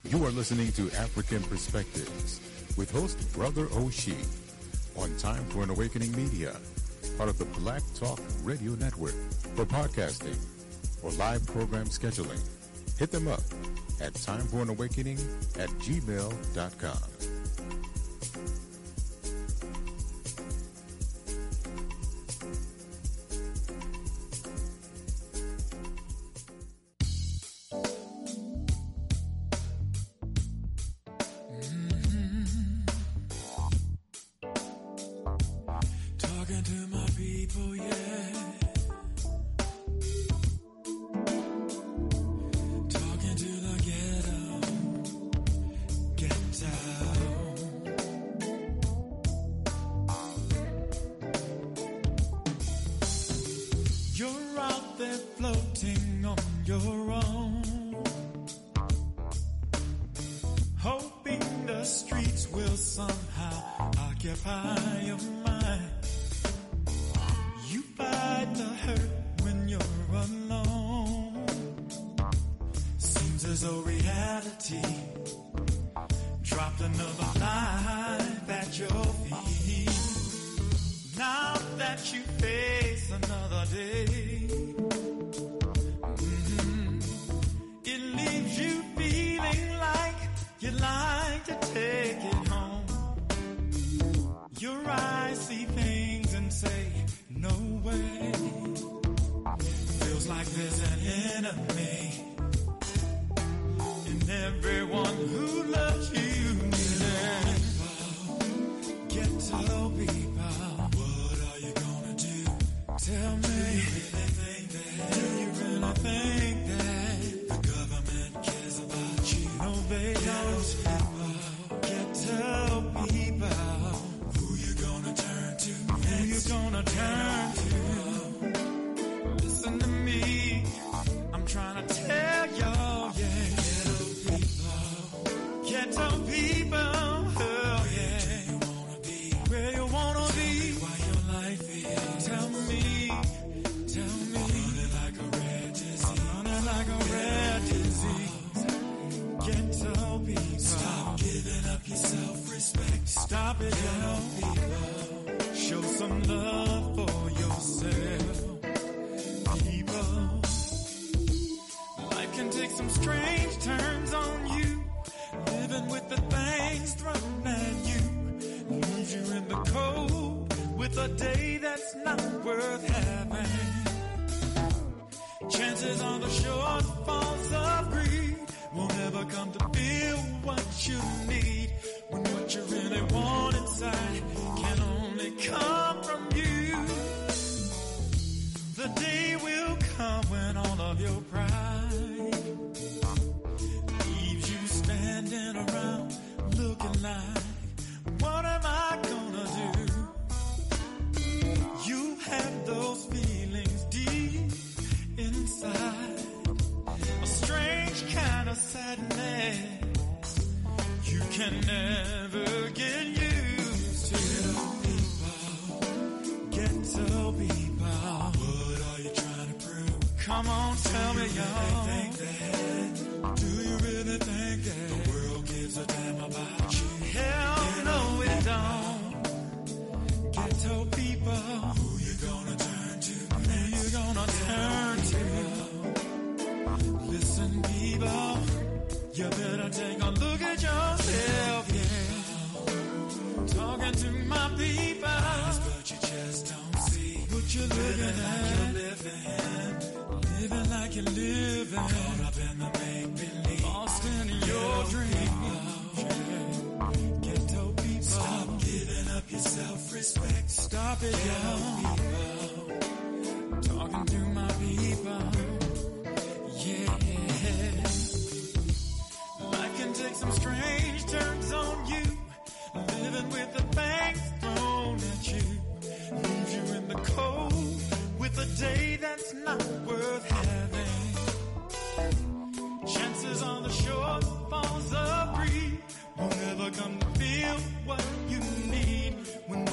You are listening to African Perspectives with host Brother Oshie on Time for an Awakening Media, part of the Black Talk Radio Network. For podcasting or live program scheduling, hit them up at timeforanawakening@gmail.com.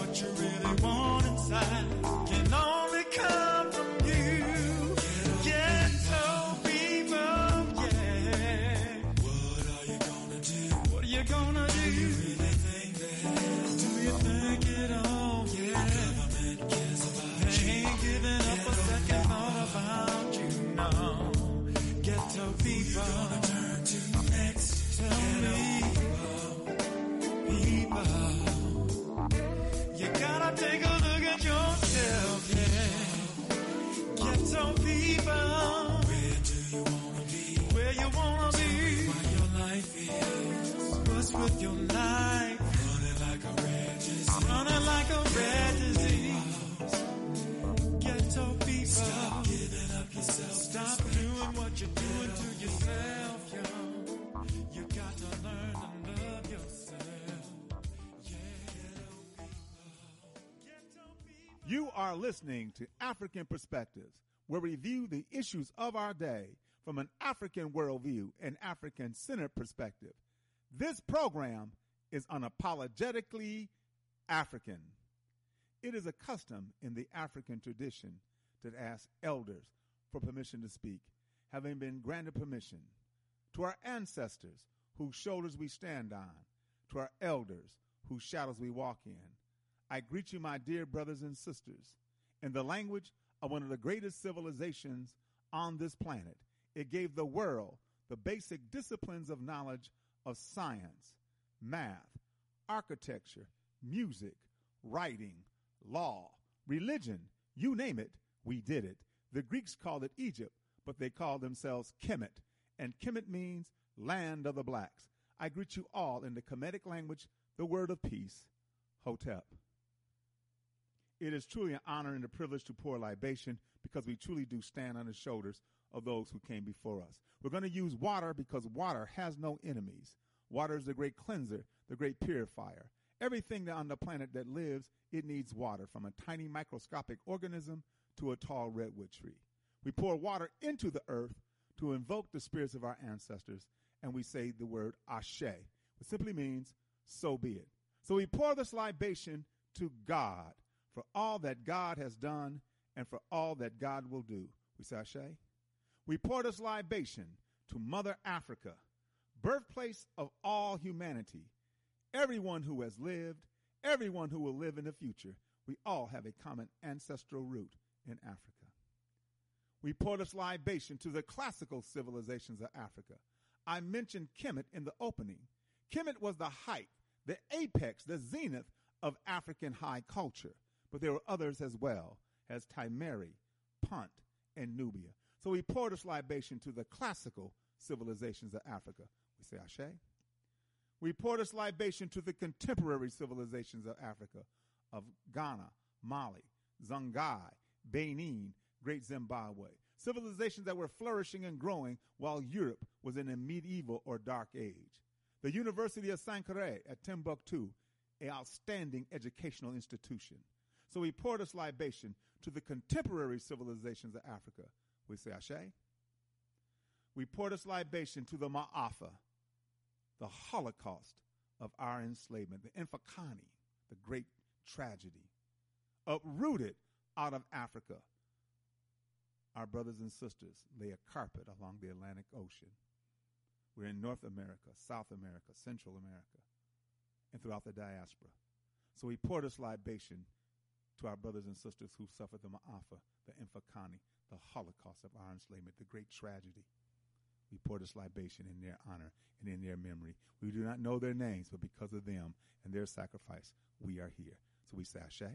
Can only come from you. Yeah. your life. Running like a red disease. Running like a red disease. Ghetto people. Stop giving up yourself. Stop doing what you're doing to yourself, yo. You got to learn to love yourself. You are listening to African Perspectives, where we view the issues of our day from an African worldview and African-centered perspective. This program is unapologetically African. It is a custom in the African tradition to ask elders for permission to speak, having been granted permission. To our ancestors, whose shoulders we stand on, to our elders, whose shadows we walk in, I greet you, my dear brothers and sisters, in the language of one of the greatest civilizations on this planet. It gave the world the basic disciplines of knowledge of science, math, architecture, music, writing, law, religion, you name it, we did it. The Greeks called it Egypt, but they called themselves Kemet, and Kemet means land of the blacks. I greet you all in the Kemetic language, the word of peace, Hotep. It is truly an honor and a privilege to pour libation because we truly do stand on the shoulders of those who came before us. We're going to use water because water has no enemies. Water is the great cleanser, the great purifier. Everything that on the planet that lives, it needs water, from a tiny microscopic organism to a tall redwood tree. We pour water into the earth to invoke the spirits of our ancestors, and we say the word Ashe, which simply means, so be it. So we pour this libation to God for all that God has done and for all that God will do. We say Ashe. We pour this libation to Mother Africa, birthplace of all humanity, everyone who has lived, everyone who will live in the future. We all have a common ancestral root in Africa. We pour this libation to the classical civilizations of Africa. I mentioned Kemet in the opening. Kemet was the height, the apex, the zenith of African high culture. But there were others as well, as Timeri, Punt, and Nubia. So we pour this libation to the classical civilizations of Africa. We say Ashe. We pour this libation to the contemporary civilizations of Africa, of Ghana, Mali, Songhai, Benin, Great Zimbabwe. Civilizations that were flourishing and growing while Europe was in a medieval or dark age. The University of Sankore at Timbuktu, an outstanding educational institution. So we pour this libation to the contemporary civilizations of Africa. We say Ashe. We pour this libation to the Ma'afa, the Holocaust of our enslavement, the Infakani, the great tragedy, uprooted out of Africa. Our brothers and sisters lay a carpet along the Atlantic Ocean. We're in North America, South America, Central America, and throughout the diaspora. So we pour this libation to our brothers and sisters who suffered the Ma'afa, the Infakani, the Holocaust of our enslavement, the great tragedy. We pour this libation in their honor and in their memory. We do not know their names, but because of them and their sacrifice, we are here. So we say Ashe.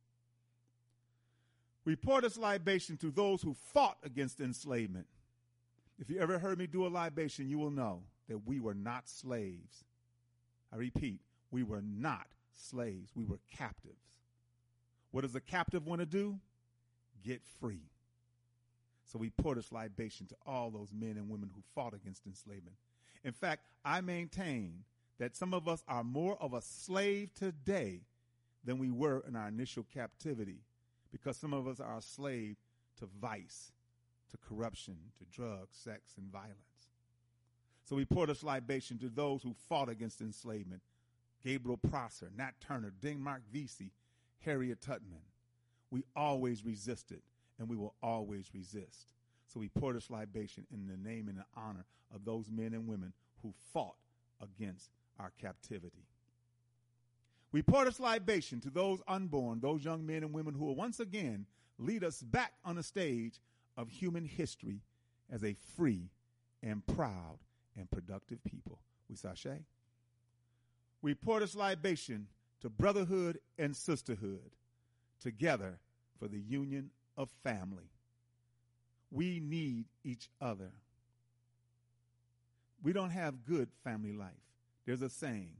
We pour this libation to those who fought against enslavement. If you ever heard me do a libation, you will know that we were not slaves. I repeat, we were not slaves. We were captives. What does a captive want to do? Get free. So we pour this libation to all those men and women who fought against enslavement. In fact, I maintain that some of us are more of a slave today than we were in our initial captivity, because some of us are a slave to vice, to corruption, to drugs, sex, and violence. So we pour this libation to those who fought against enslavement. Gabriel Prosser, Nat Turner, Denmark Vesey, Harriet Tubman. We always resisted, and we will always resist. So we pour this libation in the name and the honor of those men and women who fought against our captivity. We pour this libation to those unborn, those young men and women who will once again lead us back on the stage of human history as a free and proud and productive people. We say Ashe. We pour this libation to brotherhood and sisterhood, together for the union of family. We need each other. We don't have good family life. There's a saying,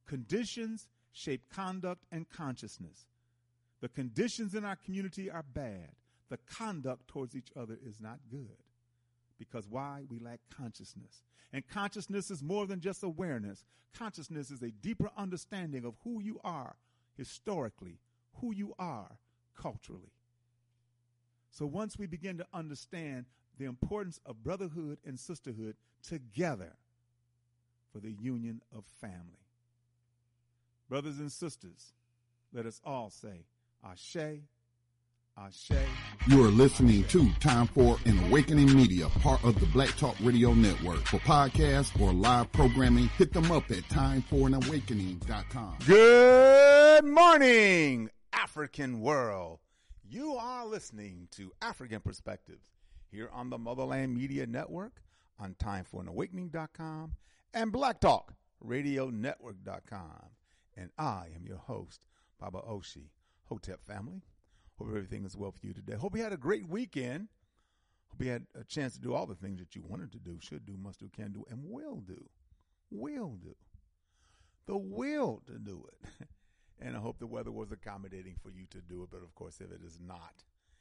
Conditions shape conduct and consciousness. The conditions in our community are bad. The conduct towards each other is not good. Because why? We lack consciousness. And consciousness is more than just awareness. Consciousness is a deeper understanding of who you are historically, who you are culturally. So once we begin to understand the importance of brotherhood and sisterhood together for the union of family. Brothers and sisters, let us all say, Ashe, Ashe. You are listening to Time for an Awakening Media, part of the Black Talk Radio Network. For podcasts or live programming, hit them up at timeforanawakening.com. Good morning, African world. You are listening to African Perspectives here on the Motherland Media Network, on timeforanawakening.com, and Black Talk Radio Network.com. And I am your host, Baba Oshi. Hotep family. Hope everything is well for you today. Hope you had a great weekend. Hope you had a chance to do all the things that you wanted to do, should do, must do, can do, and will do. Will do. The will to do it. And I hope the weather was accommodating for you to do it. But, of course, if it is not,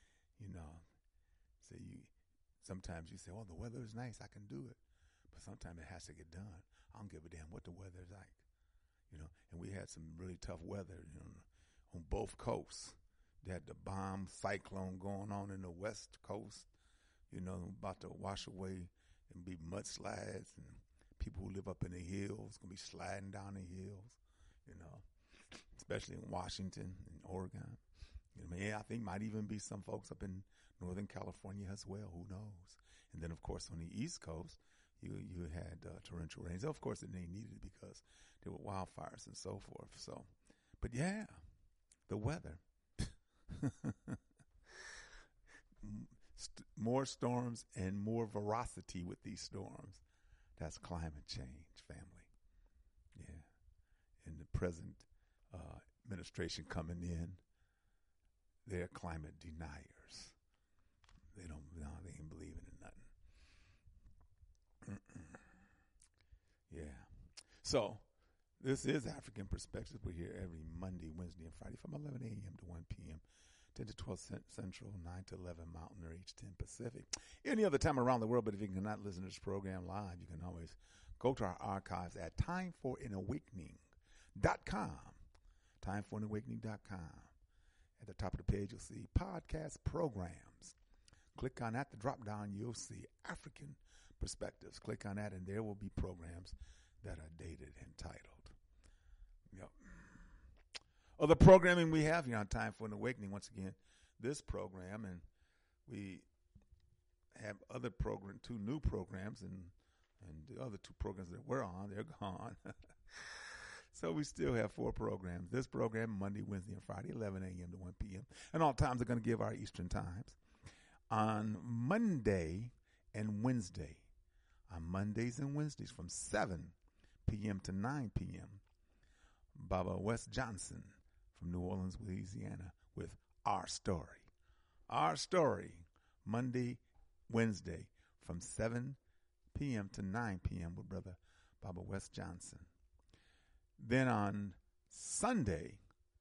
sometimes you say, well, the weather is nice, I can do it. But sometimes it has to get done. I don't give a damn what the weather is like. And we had some really tough weather, on both coasts. They had the bomb cyclone going on in the west coast, about to wash away and be mudslides, and people who live up in the hills going to be sliding down the hills, especially in Washington and Oregon. I think might even be some folks up in Northern California as well. Who knows? And then, of course, on the East Coast, you had torrential rains. Of course, they needed it because there were wildfires and so forth. So, but yeah, the weather. More storms and more veracity with these storms. That's climate change, family. Yeah. And the present administration coming in, they're climate deniers. They ain't believing in nothing. Yeah. So, this is African Perspectives. We're here every Monday, Wednesday, and Friday from 11 a.m. to 1 p.m., 10 to 12 Central, 9 to 11 Mountain, or 8 to 10 Pacific. Any other time around the world, but if you cannot listen to this program live, you can always go to our archives at timeforanawakening.com. Timeforanawakening.com. At the top of the page, you'll see podcast programs. Click on that. The drop down, you'll see African Perspectives. Click on that, and there will be programs that are dated and titled. Yep. Other programming we have here on Time for an Awakening. Once again, this program, and we have two new programs, and the other two programs that we're on, they're gone. So we still have 4 programs. This program, Monday, Wednesday, and Friday, 11 a.m. to 1 p.m. And all times are going to give our Eastern times. On Monday and Wednesday, on Mondays and Wednesdays from 7 p.m. to 9 p.m., Baba West Johnson from New Orleans, Louisiana, with Our Story. Our Story, Monday, Wednesday, from 7 p.m. to 9 p.m. with Brother Baba West Johnson. Then on Sunday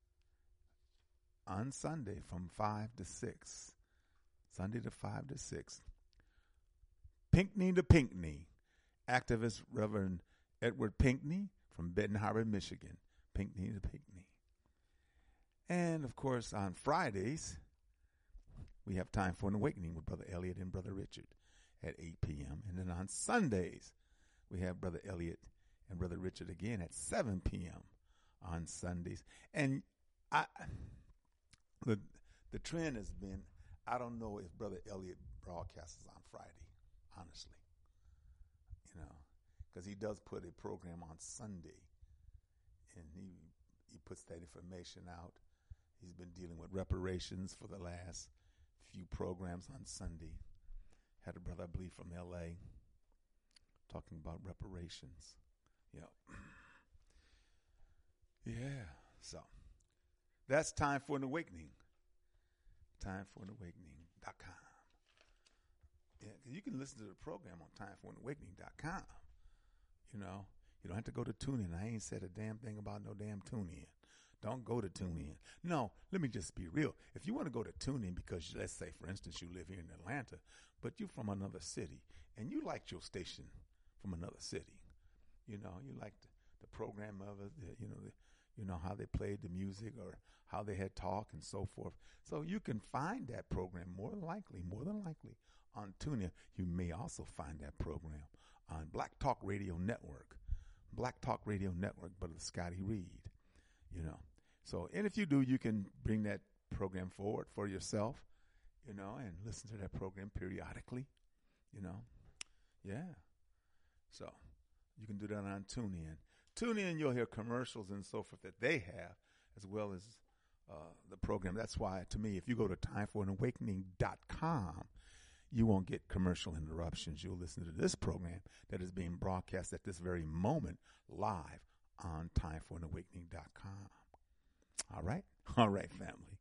from 5 to 6, Sunday to 5 to 6, Pinckney to Pinckney, activist Reverend Edward Pinckney from Benton Harbor, Michigan. Pinckney to Pinckney. And, of course, on Fridays, we have Time for an Awakening with Brother Elliot and Brother Richard at 8 p.m. And then on Sundays, we have Brother Elliot and Brother Richard again at 7 p.m. on Sundays. And the trend has been, I don't know if Brother Elliot broadcasts on Friday, honestly. Because he does put a program on Sunday. And he puts that information out. He's been dealing with reparations for the last few programs on Sunday. Had a brother, I believe, from L.A. talking about reparations. Yeah. So that's Time for an Awakening. Timeforanawakening.com. Yeah, because you can listen to the program on timeforanawakening.com. You don't have to go to TuneIn. I ain't said a damn thing about no damn TuneIn. Don't go to TuneIn. No, let me just be real. If you want to go to TuneIn because, let's say, for instance, you live here in Atlanta, but you're from another city, and you liked your station from another city. You know, you liked the program of it, you know, how they played the music or how they had talk and so forth. So you can find that program more than likely on TuneIn. You may also find that program on Black Talk Radio Network. Black Talk Radio Network, Brother Scotty Reed, you know. So, and if you do, you can bring that program forward for yourself, you know, and listen to that program periodically, you know. Yeah. So, you can do that on TuneIn. TuneIn, you'll hear commercials and so forth that they have, as well as the program. That's why, to me, if you go to timeforanawakening.com, you won't get commercial interruptions. You'll listen to this program that is being broadcast at this very moment live on timeforanawakening.com. All right? All right, family.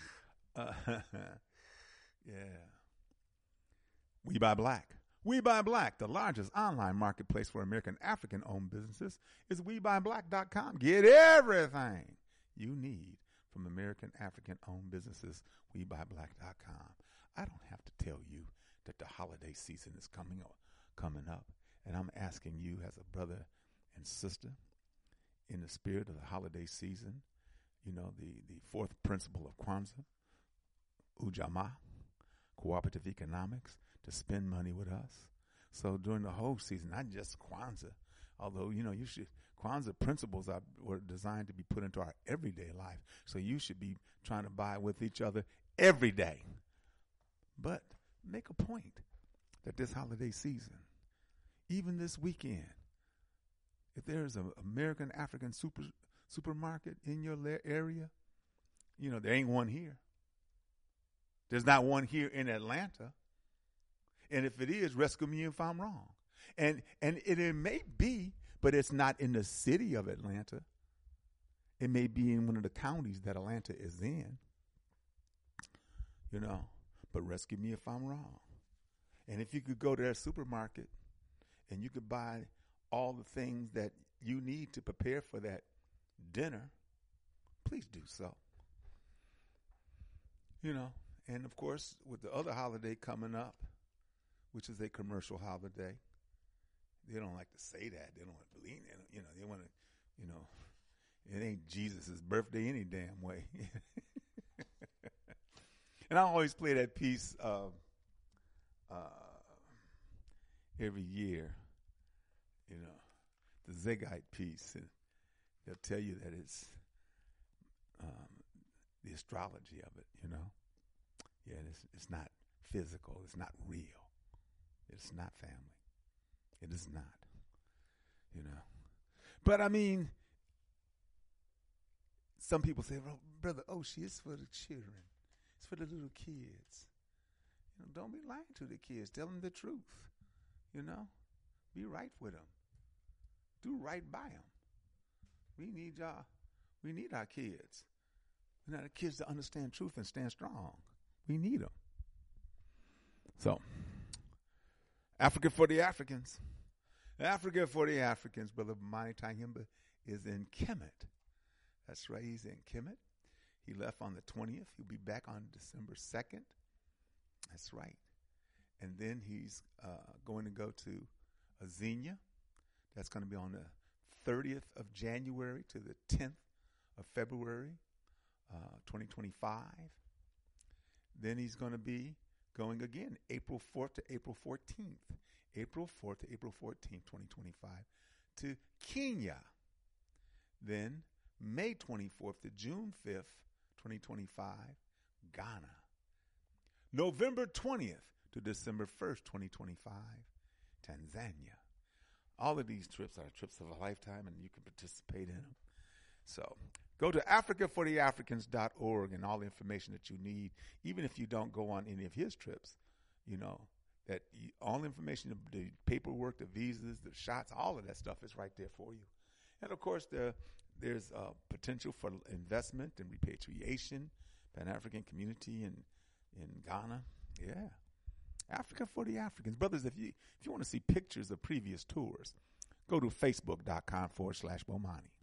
Yeah. We Buy Black. We Buy Black, the largest online marketplace for American African-owned businesses, is WeBuyBlack.com. Get everything you need from American African-owned businesses, WeBuyBlack.com. I don't have to tell you that the holiday season is coming up, and I'm asking you as a brother and sister in the spirit of the holiday season, you know, the fourth principle of Kwanzaa, Ujamaa, cooperative economics, to spend money with us. So during the whole season, not just Kwanzaa, although, you know, Kwanzaa principles were designed to be put into our everyday life. So you should be trying to buy with each other every day. But make a point that this holiday season, even this weekend, if there's an American African supermarket in your area, you know, there ain't one here. There's not one here in Atlanta. And if it is, rescue me if I'm wrong. And it may be, but it's not in the city of Atlanta. It may be in one of the counties that Atlanta is in. You know, but rescue me if I'm wrong. And if you could go to that supermarket and you could buy all the things that you need to prepare for that dinner, please do so. You know, and of course, with the other holiday coming up, which is a commercial holiday, they don't like to say that. They don't want to believe it. You know, they want to, you know, it ain't Jesus' birthday any damn way. And I always play that piece every year, you know, the Zagite piece. And they'll tell you that it's the astrology of it, you know. Yeah, it's not physical. It's not real. It's not family. It is not, you know. But, I mean, some people say, well, Brother Oshie, it's for the children. It's for the little kids. You know, don't be lying to the kids. Tell them the truth, you know. Be right with them. Do right by them. We need y'all. We need our kids. We need our kids to understand truth and stand strong. We need them. So, Africa for the Africans. Africa for the Africans. Brother Mani Tayimba is in Kemet. That's right, he's in Kemet. He left on the 20th. He'll be back on December 2nd. That's right. And then he's going to go to Azania. That's going to be on the 30th of January to the 10th of February, 2025. Then he's going to be going again April 4th to April 14th. April 4th to April 14th, 2025 to Kenya. Then May 24th to June 5th, 2025, Ghana. November 20th to December 1st, 2025, Tanzania. All of these trips are trips of a lifetime, and you can participate in them. So go to africafortheafricans.org and all the information that you need, even if you don't go on any of his trips, you know, that all the information, the paperwork, the visas, the shots, all of that stuff is right there for you. And, of course, there's potential for investment and repatriation, Pan-African community in Ghana. Yeah. Africa for the Africans. Brothers, if you want to see pictures of previous tours, go to facebook.com/Bomani,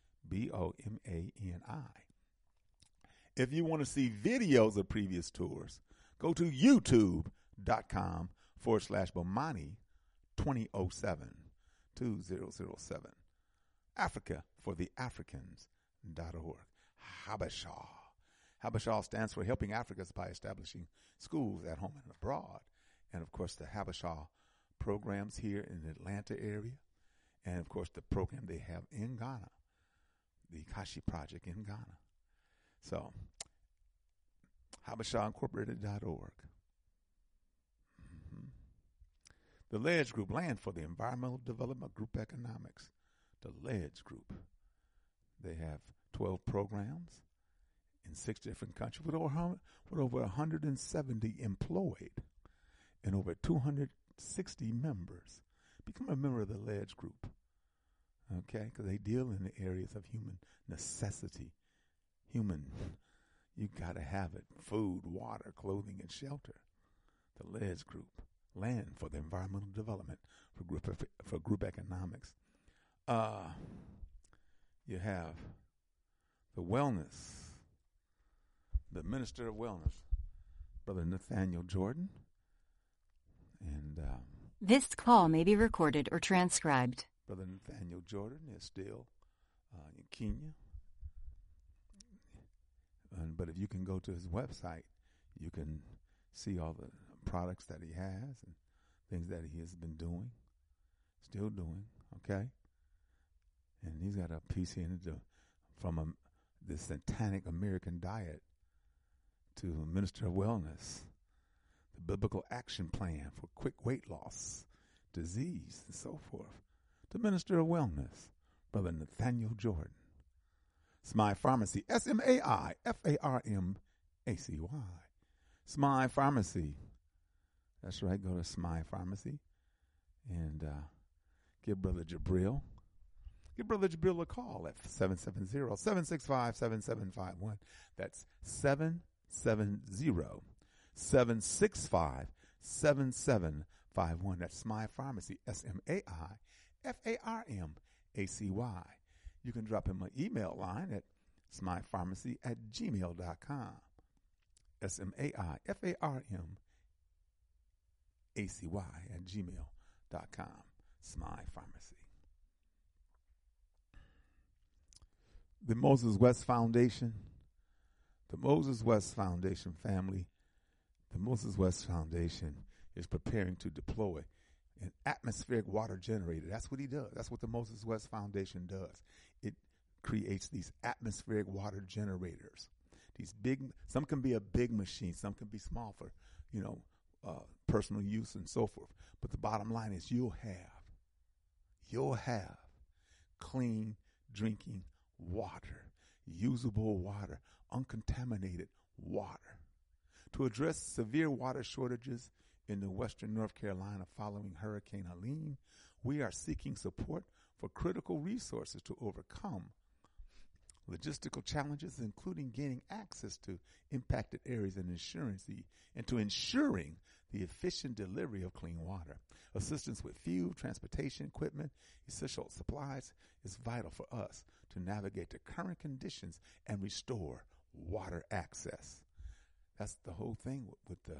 BOMANI. If you want to see videos of previous tours, go to youtube.com/Bomani 2007. Africa for the Africans.org. Habesha. Habesha stands for Helping Africans by Establishing Schools at Home and Abroad. And, of course, the Habesha programs here in the Atlanta area. And, of course, the program they have in Ghana, the Kashi Project in Ghana. So, HabeshaIncorporated.org. The Ledge Group, Land for the Environmental Development Group Economics. The Ledge Group. They have 12 programs in 6 different countries with over 170 employed and over 260 members. Become a member of the Ledge Group, okay? Because they deal in the areas of human necessity. You got to have it. Food, water, clothing, and shelter. The Ledge Group, Land for the Environmental Development for Group Economics. You have the Wellness, the Minister of Wellness, Brother Nathaniel Jordan. And this call may be recorded or transcribed. Brother Nathaniel Jordan is still in Kenya. But if you can go to his website, you can see all the products that he has and things that he has been doing, still doing, okay? And he's got a piece here from the satanic American diet to Minister of Wellness, the biblical action plan for quick weight loss, disease, and so forth, to Minister of Wellness, Brother Nathaniel Jordan. Smai Pharmacy, SMAIFARMACY. Smai Pharmacy. That's right, go to Smai Pharmacy and give Brother Jabril. Give Brother Jabril a call at 770-765-7751. That's 770-765-7751. That's Smai Pharmacy, SMAIFARMACY. You can drop him an email line at smypharmacy@gmail.com. SMAIFARMACY@gmail.com. Smai Pharmacy. The Moses West Foundation. The Moses West Foundation family. The Moses West Foundation is preparing to deploy an atmospheric water generator. That's what he does. That's what the Moses West Foundation does. It creates these atmospheric water generators. These big, some can be a big machine, some can be small for, personal use and so forth. But the bottom line is you'll have clean drinking water, usable water, uncontaminated water. To address severe water shortages in the western North Carolina following Hurricane Helene, we are seeking support for critical resources to overcome logistical challenges, including gaining access to impacted areas and ensuring the efficient delivery of clean water. Assistance with fuel, transportation, equipment, essential supplies is vital for us to navigate the current conditions and restore water access. That's the whole thing with the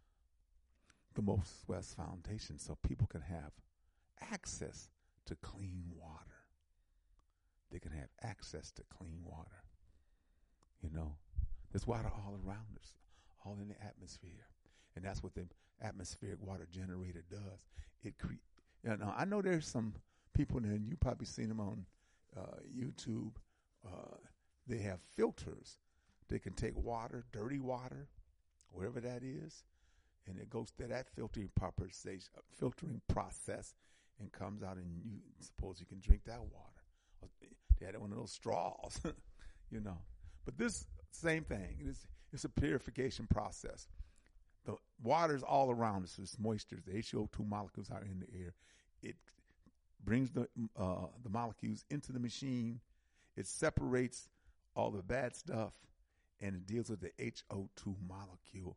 Moses West Foundation, so people can have access to clean water. They can have access to clean water. There's water all around us, all in the atmosphere. And that's what the atmospheric water generator does. I know there's some people there, and you probably seen them on YouTube. They have filters. They can take water, dirty water, wherever that is, and it goes through that filtering process and comes out, and you suppose you can drink that water. They had one of those straws, But this same thing, it's a purification process. The water's all around us. It's moisture. The HCO2 molecules are in the air. It brings the molecules into the machine. It separates all the bad stuff, and it deals with the HO2 molecule.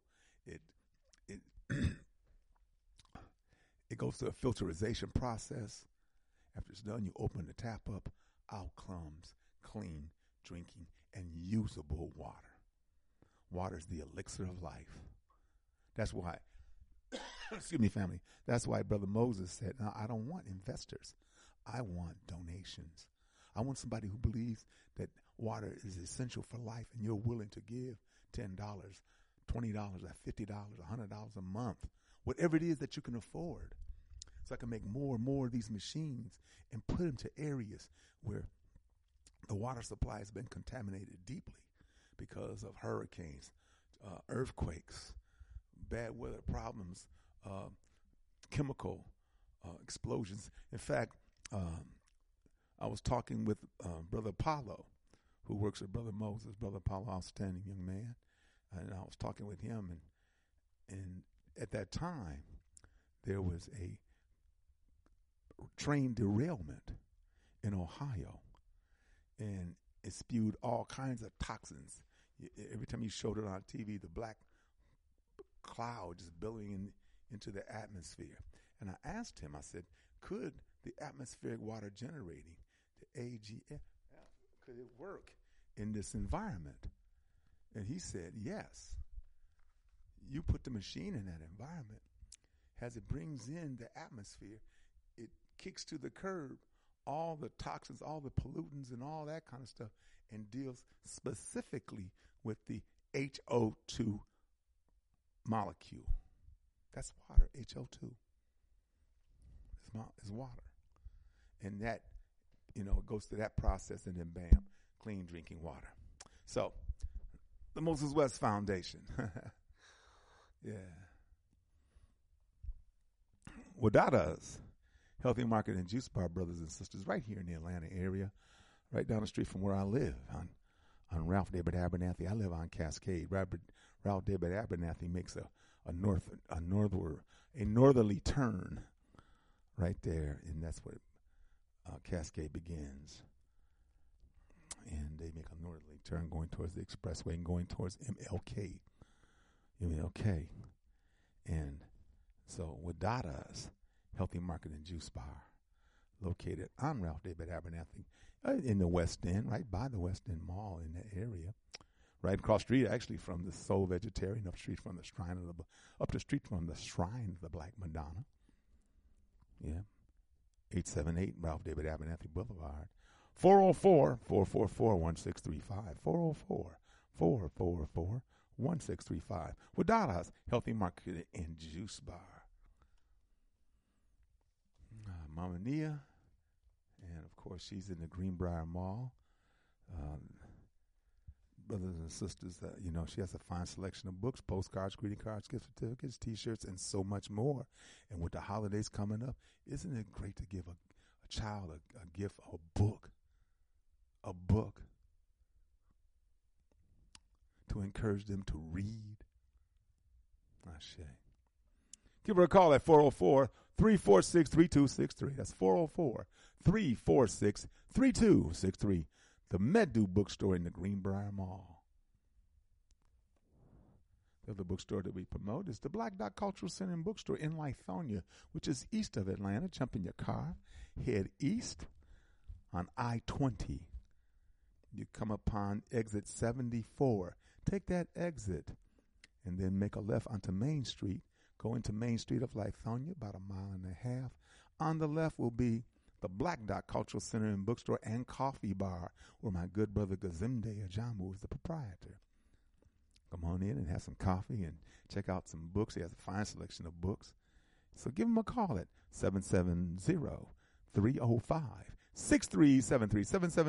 It goes through a filterization process, After it's done, you open the tap up. Out comes clean, drinking, and usable water. Water is the elixir of life. That's why, excuse me, family, that's why Brother Moses said, no, I don't want investors. I want donations. I want somebody who believes that water is essential for life and you're willing to give $10, $20, $50, $100 a month, whatever it is that you can afford. So I can make more and more of these machines and put them to areas where the water supply has been contaminated deeply because of hurricanes, earthquakes, bad weather problems, chemical explosions. In fact, I was talking with Brother Apollo, who works with Brother Moses. Brother Apollo, outstanding young man. And I was talking with him, and at that time, there was a train derailment in Ohio, and it spewed all kinds of toxins. Every time you showed it on TV, the black cloud just billowing into the atmosphere. And I asked him, I said, could the atmospheric water generating, the AGF, could it work in this environment? And he said, yes. You put the machine in that environment, as it brings in the atmosphere, it kicks to the curb all the toxins, all the pollutants, and all that kind of stuff, and deals specifically with the HO2 molecule. That's water, HO2. It's water. And that, it goes through that process, and then bam, clean drinking water. So, the Moses West Foundation. Yeah. Wadada's Healthy Market and Juice Bar, brothers and sisters, right here in the Atlanta area, right down the street from where I live on Ralph David Abernathy. I live on Cascade. Ralph David Abernathy makes a northerly turn right there, and that's where Cascade begins. And they make a northerly turn going towards the expressway and going towards MLK. And so Wadada's Healthy Market and Juice Bar, located on Ralph David Abernathy in the West End, right by the West End Mall in that area, right across the street actually from the Soul Vegetarian, up the street from the Shrine of the Black Madonna. Yeah, 878 Ralph David Abernathy Boulevard, 404-444-1635, 404-444-1635. Wadada's Healthy Market and Juice Bar. Mama Nia, and of course she's in the Greenbrier Mall. Brothers and sisters, she has a fine selection of books, postcards, greeting cards, gift certificates, T-shirts, and so much more. And with the holidays coming up, isn't it great to give a child a gift, a book, to encourage them to read? Ashe. Give her a call at 404-346-3263. That's 404-346-3263. The Medu Bookstore in the Greenbrier Mall. The other bookstore that we promote is the Black Dot Cultural Center and Bookstore in Lithonia, which is east of Atlanta. Jump in your car, head east on I-20. You come upon exit 74. Take that exit and then make a left onto Main Street. Go into Main Street of Lithonia, about 1.5 miles. On the left will be the Black Dot Cultural Center and Bookstore and Coffee Bar, where my good brother Gazimde Ajamu is the proprietor. Come on in and have some coffee and check out some books. He has a fine selection of books. So give him a call at 770-305-6373,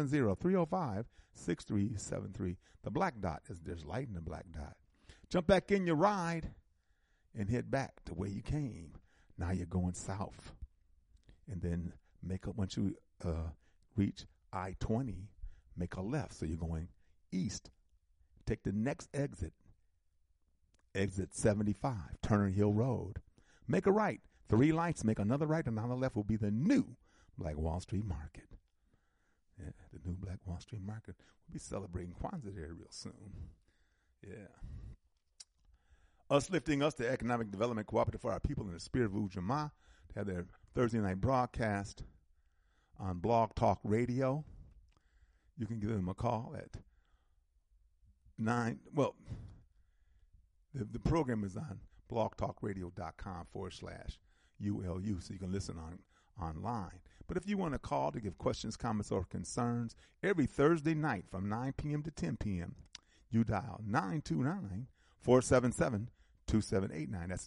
770-305-6373. The Black Dot, there's light in the Black Dot. Jump back in your ride and head back to where you came. Now you're going south. And then once you reach I-20, make a left. So you're going east. Take the next exit, exit 75, Turner Hill Road. Make a right. 3 lights, make another right, and on the left will be the new Black Wall Street Market. Yeah, the new Black Wall Street Market. We'll be celebrating Kwanzaa there real soon. Yeah. Us Lifting Us, the Economic Development Cooperative for Our People in the Spirit of Ujamaa, to have their Thursday night broadcast on Blog Talk Radio. You can give them a call at the program is on blogtalkradio.com/ULU, so you can listen online. But if you want to call to give questions, comments, or concerns, every Thursday night from 9 p.m. to 10 p.m., you dial 929-477-2789. That's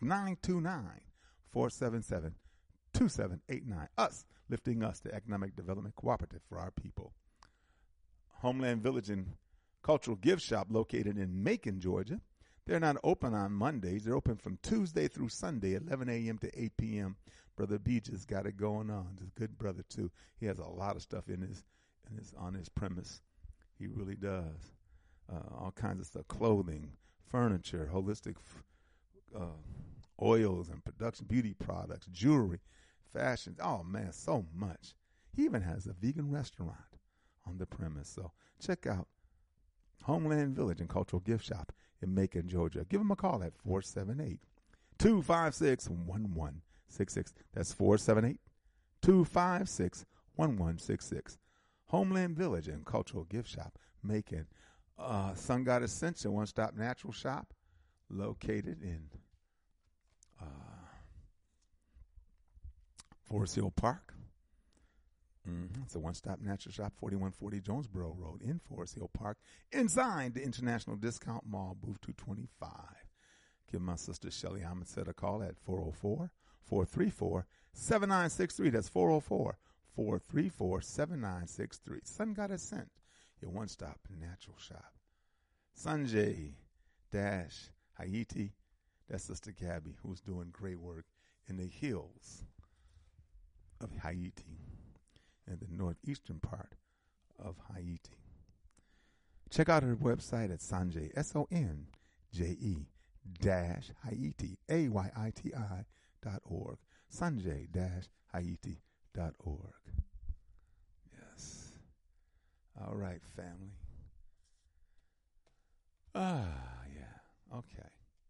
929-477-2789. Us, lifting us, the Economic Development Cooperative for our people. Homeland Village and Cultural Gift Shop located in Macon, Georgia. They're not open on Mondays. They're open from Tuesday through Sunday, 11 a.m. to 8 p.m. Brother B just got it going on. He's a good brother, too. He has a lot of stuff on his premise. He really does. All kinds of stuff, clothing, furniture, holistic oils and production, beauty products, jewelry, fashion. Oh, man, so much. He even has a vegan restaurant on the premise. So check out Homeland Village and Cultural Gift Shop in Macon, Georgia. Give them a call at 478-256-1166. That's 478-256-1166. Homeland Village and Cultural Gift Shop, Macon. Sun God Ascension, one-stop natural shop located in Forest Hill Park. It's a one-stop natural shop, 4140 Jonesboro Road in Forest Hill Park, inside the International Discount Mall, booth 225. Give my sister Shelly Amundset a call at 404-434-7963. That's 404-434-7963. Sun God Ascent, your one-stop natural shop. Sanjay-Haiti, that's Sister Gabby, who's doing great work in the hills of Haiti and the northeastern part of Haiti. Check out her website at Sanjay, SONJE-Haiti, AYITI.org. Sanjay-Haiti.org. Yes. All right, family. Yeah. Okay.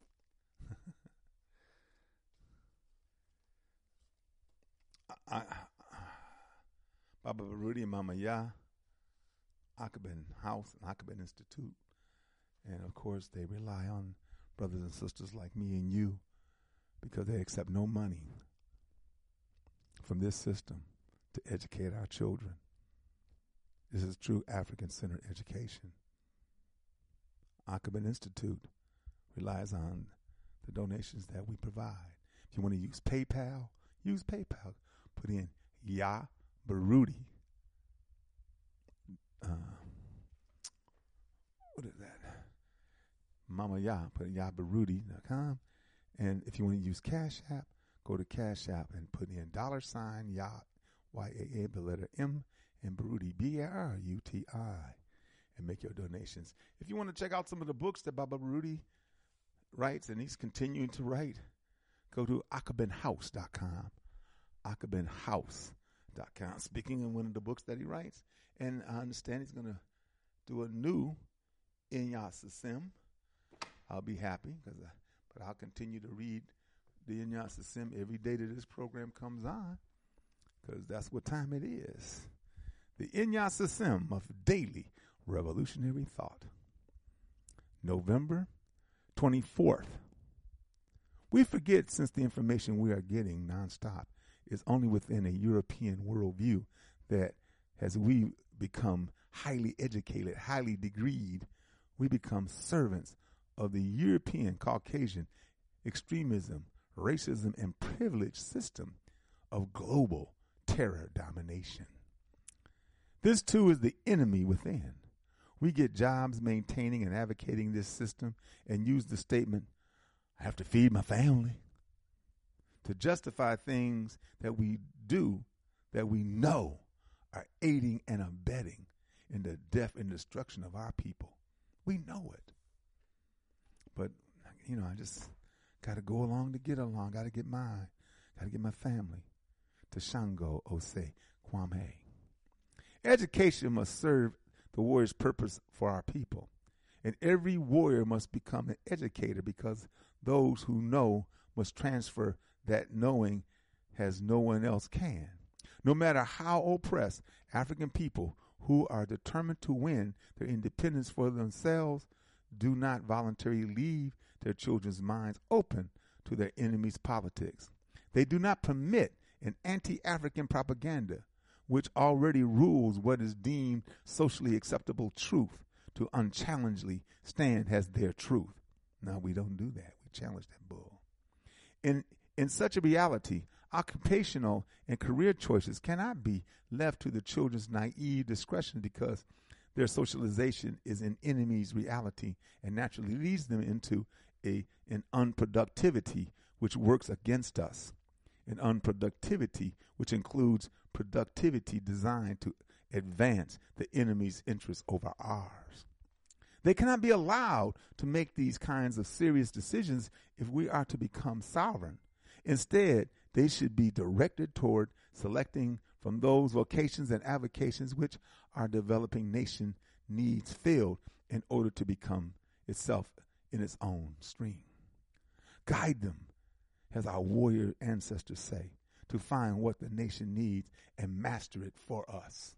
Baba Baruti and Mama Ya, Akabin House and Akabin Institute. And, of course, they rely on brothers and sisters like me and you because they accept no money from this system to educate our children. This is true African-centered education. Akabin Institute relies on the donations that we provide. If you want to use PayPal, use PayPal. Put in Ya Baruti. What is that? Mama Ya. Put in yabaruti.com. And if you want to use Cash App, go to Cash App and put in $ Ya, Y-A-A, the letter M, and Baruti, B-A-R-U-T-I, and make your donations. If you want to check out some of the books that Baba Baruti writes, and he's continuing to write, go to akabinhouse.com. akabinhouse.com. Speaking of one of the books that he writes, and I understand he's going to do a new Inyasa Sim. I'll be happy, but I'll continue to read the Inyasa Sim every day that this program comes on, because that's what time it is. The Inyasa Sim of Daily Revolutionary Thought. November 24th. We forget, since the information we are getting nonstop is only within a European worldview, that as we become highly educated, highly degreed, we become servants of the European Caucasian extremism, racism, and privilege system of global terror domination. This, too, is the enemy within. We get jobs maintaining and advocating this system and use the statement, I have to feed my family, to justify things that we do that we know are aiding and abetting in the death and destruction of our people. We know it. But, I just got to go along to get along. Got to get mine. Got to get my family. To Shango Ose Kwame. Education must serve the warrior's purpose for our people. And every warrior must become an educator, because those who know must transfer that knowing as no one else can. No matter how oppressed, African people who are determined to win their independence for themselves do not voluntarily leave their children's minds open to their enemies' politics. They do not permit an anti-African propaganda, which already rules what is deemed socially acceptable truth, to unchallengedly stand as their truth. No, we don't do that. We challenge that bull. In such a reality, occupational and career choices cannot be left to the children's naive discretion, because their socialization is an enemy's reality and naturally leads them into an unproductivity which works against us. An unproductivity which includes productivity designed to advance the enemy's interests over ours. They cannot be allowed to make these kinds of serious decisions if we are to become sovereign. Instead, they should be directed toward selecting from those vocations and avocations which our developing nation needs filled in order to become itself in its own stream. Guide them, as our warrior ancestors say, to find what the nation needs and master it for us.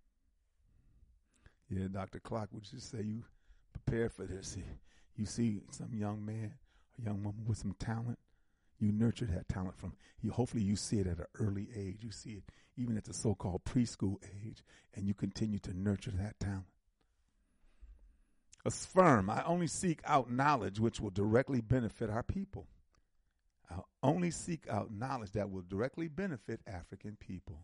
Yeah, Dr. Clark would just say, you prepare for this. You see some young man, a young woman with some talent, you nurture that talent from you. Hopefully you see it at an early age. You see it even at the so-called preschool age, and you continue to nurture that talent. Affirm, I only seek out knowledge which will directly benefit our people. I only seek out knowledge that will directly benefit African people.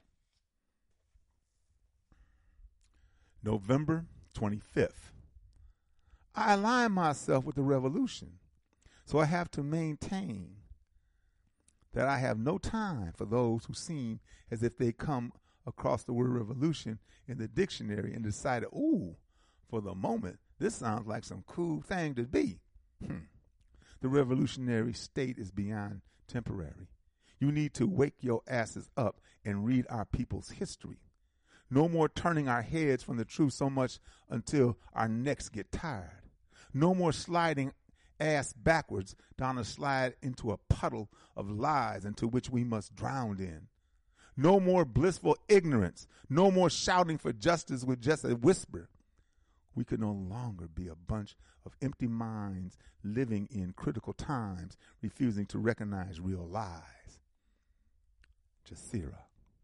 November 25th. I align myself with the revolution, so I have to maintain that I have no time for those who seem as if they come across the word revolution in the dictionary and decided, ooh, for the moment, this sounds like some cool thing to be. The revolutionary state is beyond temporary. You need to wake your asses up and read our people's history. No more turning our heads from the truth so much until our necks get tired. No more sliding ass backwards down a slide into a puddle of lies into which we must drown in. No more blissful ignorance. No more shouting for justice with just a whisper. We can no longer be a bunch of empty minds living in critical times, refusing to recognize real lies. Jazeera.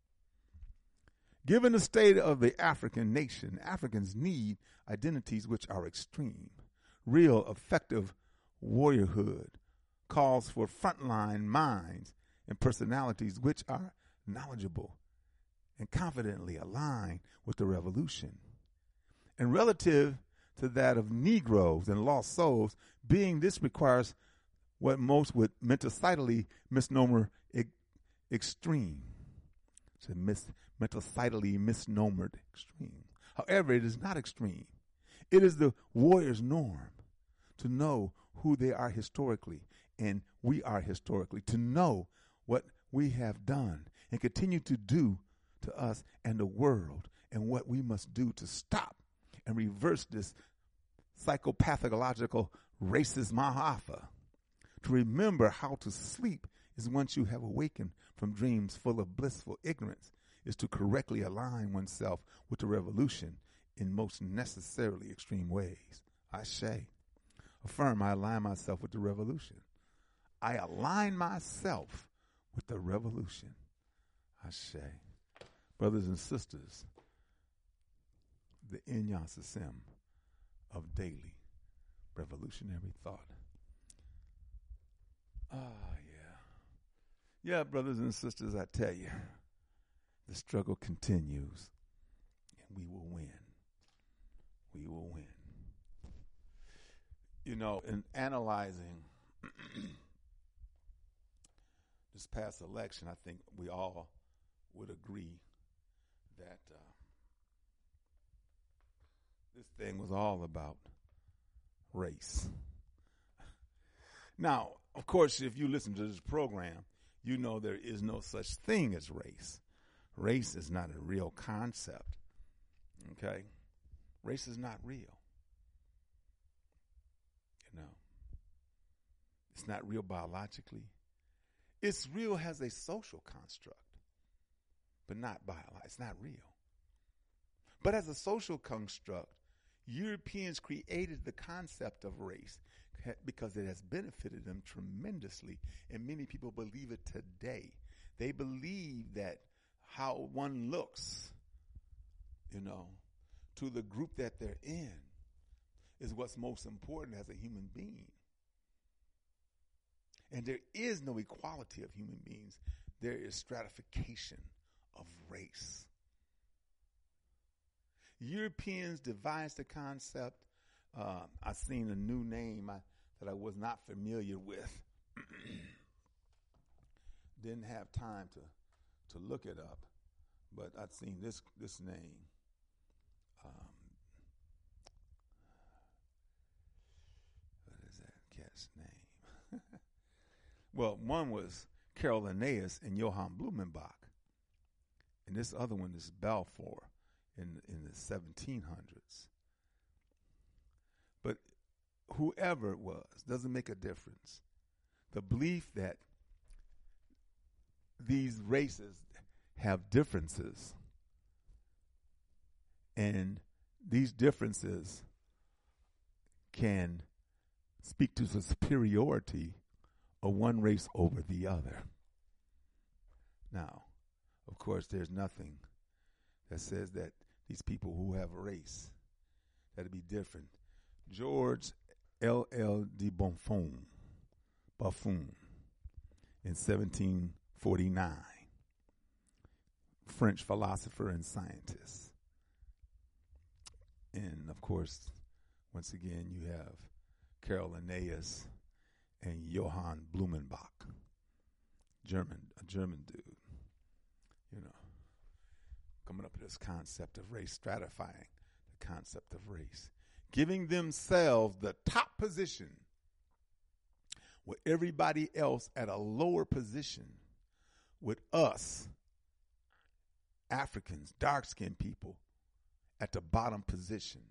Given the state of the African nation, Africans need identities which are extreme. Real, effective warriorhood calls for frontline minds and personalities which are knowledgeable and confidently aligned with the revolution. And relative to that of Negroes and lost souls, being this requires what most would metacidally misnomer extreme. So metacidally misnomered extreme. However, it is not extreme. It is the warrior's norm to know who they are historically, and we are historically, to know what we have done and continue to do to us and the world, and what we must do to stop and reverse this psychopathological racist Mahatma. To remember how to sleep is once you have awakened from dreams full of blissful ignorance, is to correctly align oneself with the revolution in most necessarily extreme ways. I say, affirm, I align myself with the revolution. I align myself with the revolution. I say, brothers and sisters, the Inyasasem of daily revolutionary thought. Yeah, brothers and sisters, I tell you, the struggle continues, and we will win. We will win. You know, in analyzing this past election, I think we all would agree that this thing was all about race. Now, of course, if you listen to this program, you know there is no such thing as race. Race is not a real concept, okay? Race is not real. You know, it's not real biologically. It's real as a social construct. but not biological. It's not real. But as a social construct, Europeans created the concept of race because it has benefited them tremendously, and many people believe it today. They believe that how one looks, to the group that they're in is what's most important as a human being. And there is no equality of human beings. There is stratification of race. Europeans devised the concept. I've seen a new name that I was not familiar with. Didn't have time to look it up, but I've seen this name. What is that cat's name? Well, one was Carol Linnaeus and Johann Blumenbach, and this other one is Balfour in the 1700s. But whoever it was, doesn't make a difference. The belief that these races have differences, and these differences can speak to the superiority of one race over the other. Now, of course, there's nothing that says that these people who have a race, that'd be different. George L.L. de Buffon in 1749, French philosopher and scientist. And, of course, once again, you have Carol Linnaeus and Johann Blumenbach, a German dude, coming up with this concept of race, stratifying the concept of race, giving themselves the top position with everybody else at a lower position, with us, Africans, dark-skinned people, at the bottom position.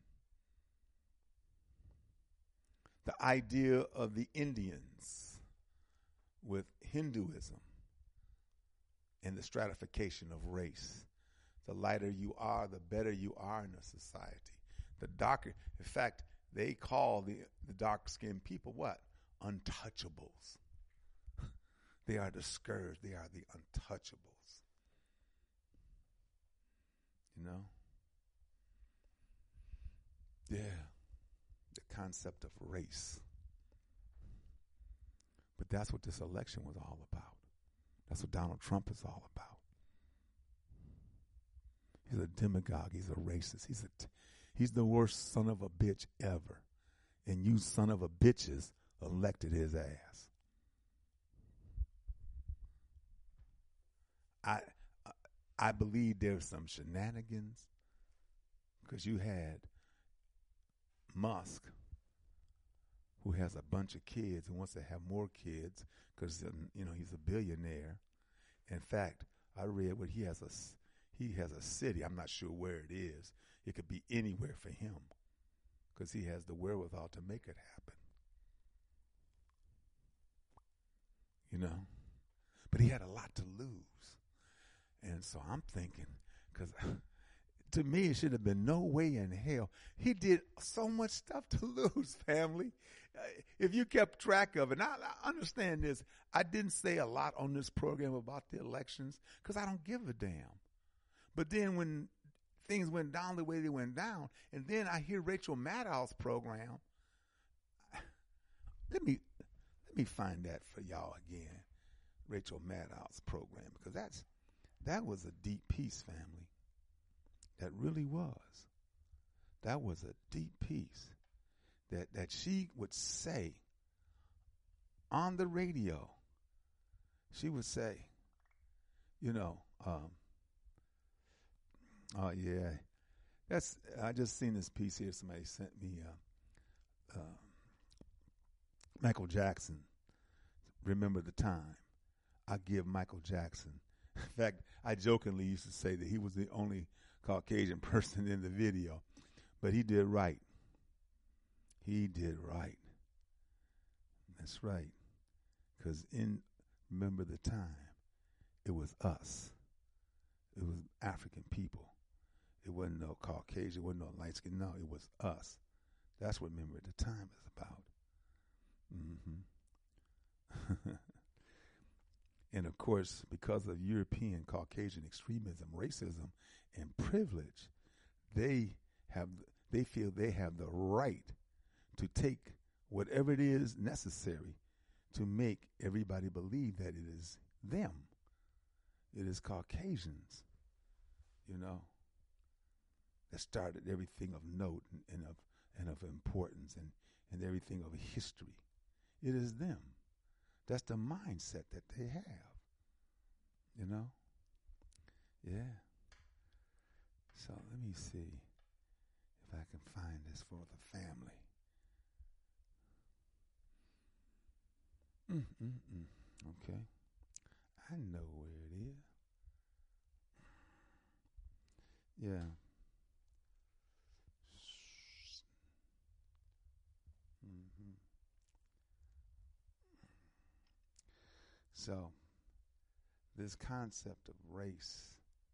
The idea of the Indians with Hinduism and the stratification of race. The lighter you are, the better you are in a society. The darker, in fact, they call the dark-skinned people what? Untouchables. They are the scourge. They are the untouchables. Yeah. The concept of race. But that's what this election was all about. That's what Donald Trump is all about. He's a demagogue. He's a racist. He's the worst son of a bitch ever. And you son of a bitches elected his ass. I believe there's some shenanigans because you had Musk, who has a bunch of kids and wants to have more kids because he's a billionaire. In fact, I read what he has a city. I'm not sure where it is. It could be anywhere for him because he has the wherewithal to make it happen. But he had a lot to lose. And so I'm thinking, because to me, it should have been no way in hell. He did so much stuff to lose, family. If you kept track of it, and I understand this, I didn't say a lot on this program about the elections because I don't give a damn. But then when things went down the way they went down, and then I hear Rachel Maddow's program, let me find that for y'all again, Rachel Maddow's program, because that was a deep piece, family. That really was. That was a deep piece that she would say on the radio. She would say, oh yeah, I just seen this piece here. Somebody sent me Michael Jackson. Remember the time. I give Michael Jackson. In fact, I jokingly used to say that he was the only Caucasian person in the video, but he did right. He did right. That's right. Because remember the time, it was us. It was African people. It wasn't no Caucasian, it wasn't no light skin. No, it was us. That's what Memory of the Time is about. And of course, because of European Caucasian extremism, racism, and privilege, they feel they have the right to take whatever it is necessary to make everybody believe that it is them. It is Caucasians, that started everything of note and of importance and everything of history. It is them. That's the mindset that they have, Yeah. So let me see if I can find this for the family. Okay. I know where it is. Yeah. So, this concept of race,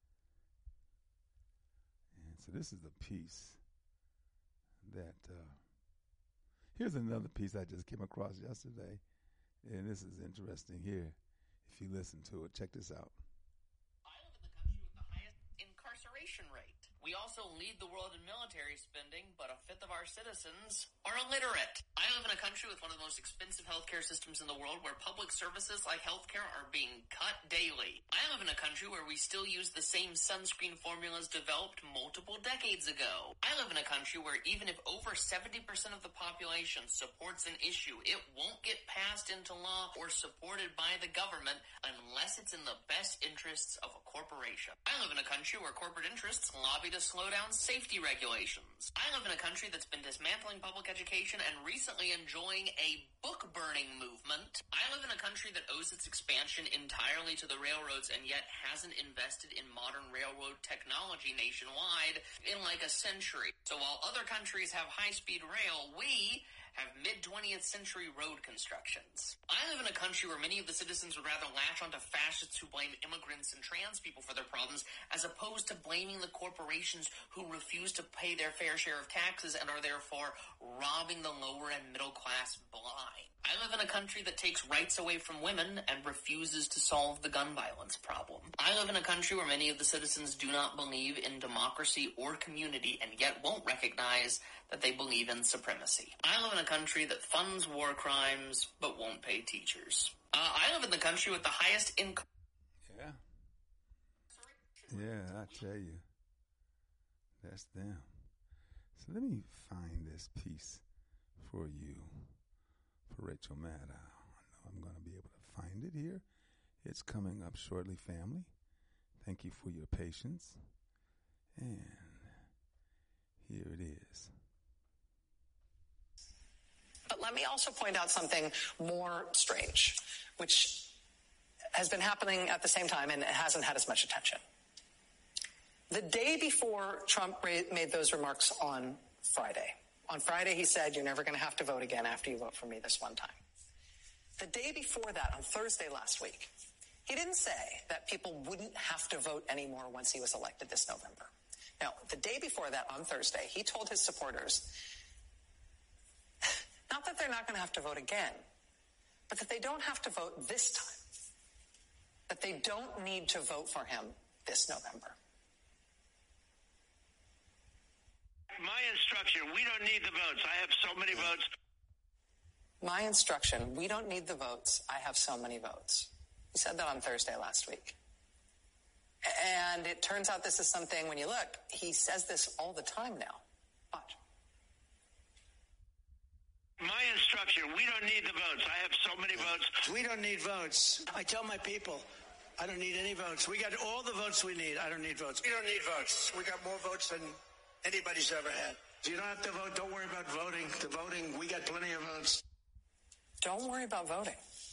and so this is a piece that, here's another piece I just came across yesterday, and this is interesting here. If you listen to it, check this out. I live in the country with the highest incarceration rate. We also lead the world in military spending, but a fifth of our citizens are illiterate. I live in a country with one of the most expensive healthcare systems in the world where public services like healthcare are being cut daily. I live in a country where we still use the same sunscreen formulas developed multiple decades ago. I live in a country where even if over 70% of the population supports an issue, it won't get passed into law or supported by the government unless it's in the best interests of a corporation. I live in a country where corporate interests lobby to slow down safety regulations. I live in a country that's been dismantling public education and recently enjoying a book-burning movement. I live in a country that owes its expansion entirely to the railroads and yet hasn't invested in modern railroad technology nationwide in like a century. So while other countries have high-speed rail, we have mid-20th century road constructions. I live in a country where many of the citizens would rather latch onto fascists who blame immigrants and trans people for their problems as opposed to blaming the corporations who refuse to pay their fair share of taxes and are therefore robbing the lower and middle class blind. I live in a country that takes rights away from women and refuses to solve the gun violence problem. I live in a country where many of the citizens do not believe in democracy or community and yet won't recognize that they believe in supremacy. I live in a country that funds war crimes but won't pay teachers. I live in the country with the highest income. Yeah, I tell you, that's them. So let me find this piece for you, for Rachel Maddow. I know I'm going to be able to find it here. It's coming up shortly, family. Thank you for your patience. And here it is. But let me also point out something more strange, which has been happening at the same time and it hasn't had as much attention. The day before Trump made those remarks on Friday he said, you're never going to have to vote again after you vote for me this one time. The day before that, on Thursday last week, he didn't say that people wouldn't have to vote anymore once he was elected this November. Now, the day before that, on Thursday, he told his supporters, not that they're not going to have to vote again, but that they don't have to vote this time. That they don't need to vote for him this November. My instruction, we don't need the votes. I have so many votes. My instruction, we don't need the votes. I have so many votes. He said that on Thursday last week. And it turns out this is something, when you look, he says this all the time now. Watch. My instruction, we don't need the votes. I have so many votes. We don't need votes. I tell my people, I don't need any votes. We got all the votes we need. I don't need votes. We don't need votes. We got more votes than anybody's ever had. You don't have to vote. Don't worry about voting. The voting, we got plenty of votes. Don't worry about voting.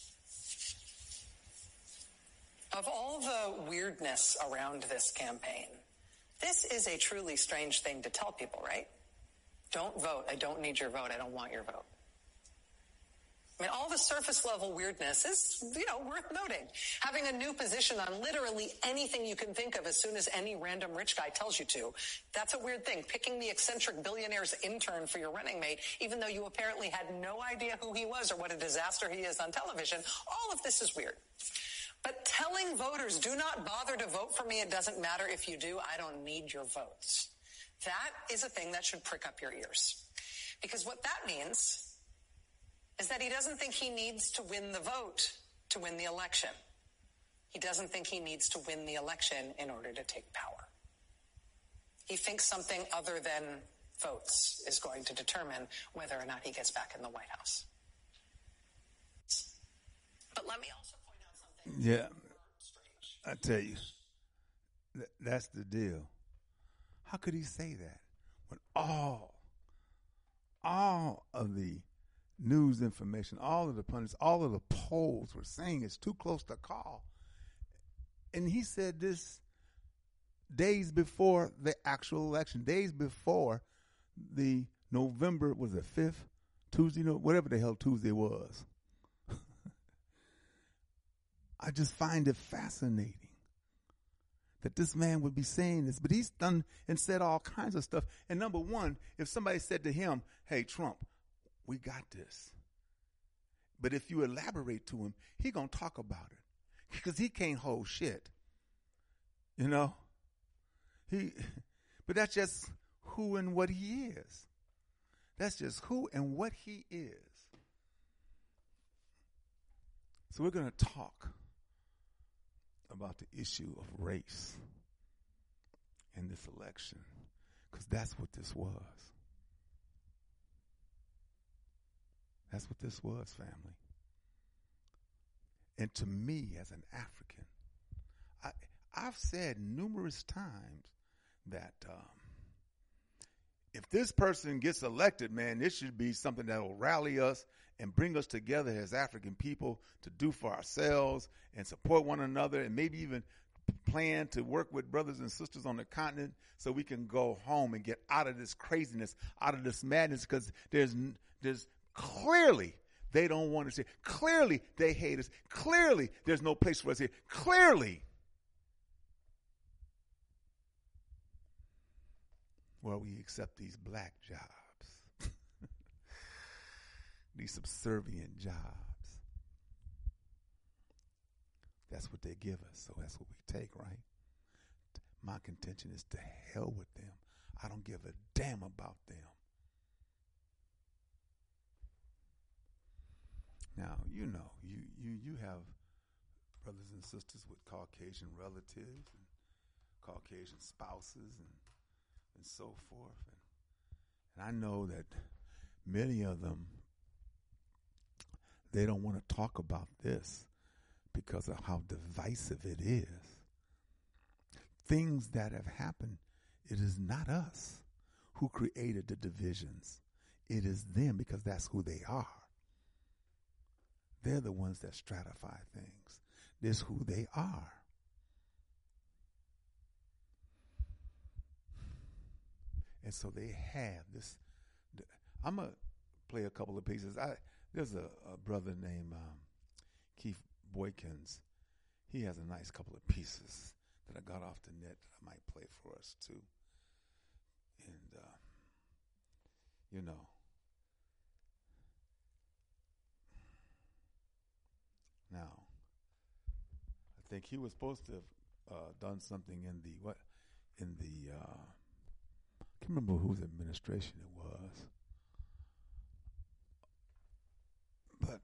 Of all the weirdness around this campaign, this is a truly strange thing to tell people, right? Don't vote. I don't need your vote. I don't want your vote. I mean, all the surface level weirdness is, worth noting. Having a new position on literally anything you can think of as soon as any random rich guy tells you to, that's a weird thing. Picking the eccentric billionaire's intern for your running mate, even though you apparently had no idea who he was or what a disaster he is on television, all of this is weird. But telling voters, do not bother to vote for me, it doesn't matter if you do, I don't need your votes. That is a thing that should prick up your ears. Because what that means is that he doesn't think he needs to win the vote to win the election. He doesn't think he needs to win the election in order to take power. He thinks something other than votes is going to determine whether or not he gets back in the White House. But let me also point out something. Yeah, I tell you, that's the deal. How could he say that when all of the news information, all of the pundits, all of the polls were saying it's too close to call? And he said this days before the actual election, days before the November, was it 5th, Tuesday, whatever the hell Tuesday was. I just find it fascinating that this man would be saying this, but he's done and said all kinds of stuff. And number one, if somebody said to him, hey, Trump, we got this. But if you elaborate to him, he going to talk about it because he can't hold shit. But that's just who and what he is. That's just who and what he is. So we're going to talk about the issue of race in this election, because that's what this was. That's what this was, family. And to me, as an African, I've said numerous times that if this person gets elected, man, this should be something that will rally us and bring us together as African people to do for ourselves and support one another, and maybe even plan to work with brothers and sisters on the continent so we can go home and get out of this craziness, out of this madness, because there's clearly they don't want us here. Clearly they hate us. Clearly there's no place for us here. Clearly. Well, we accept these black jobs. These subservient jobs. That's what they give us, so that's what we take, right? My contention is to hell with them. I don't give a damn about them. Now, you have brothers and sisters with Caucasian relatives and Caucasian spouses and so forth. And I know that many of them, they don't want to talk about this because of how divisive it is. Things that have happened, it is not us who created the divisions. It is them, because that's who they are. They're the ones that stratify things. This is who they are. And so they have this. I'm going to play a couple of pieces. There's a brother named Keith Boykins. He has a nice couple of pieces that I got off the net that I might play for us too. And, now, I think he was supposed to have done something I can't remember whose administration it was. But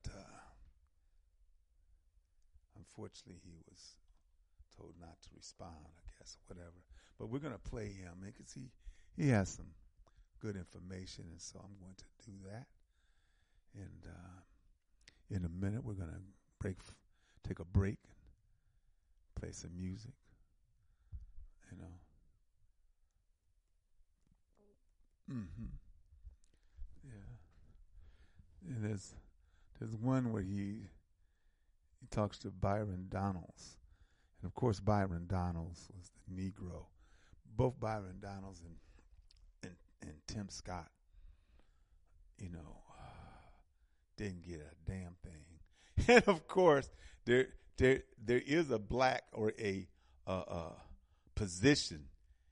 unfortunately, he was told not to respond, I guess, or whatever. But we're going to play him because he has some good information, and so I'm going to do that. And in a minute, we're going to take a break, and play some music, Yeah. And there's one where he talks to Byron Donalds. And of course Byron Donalds was the Negro. Both Byron Donalds and Tim Scott, didn't get a damn then, of course, there is a black or a position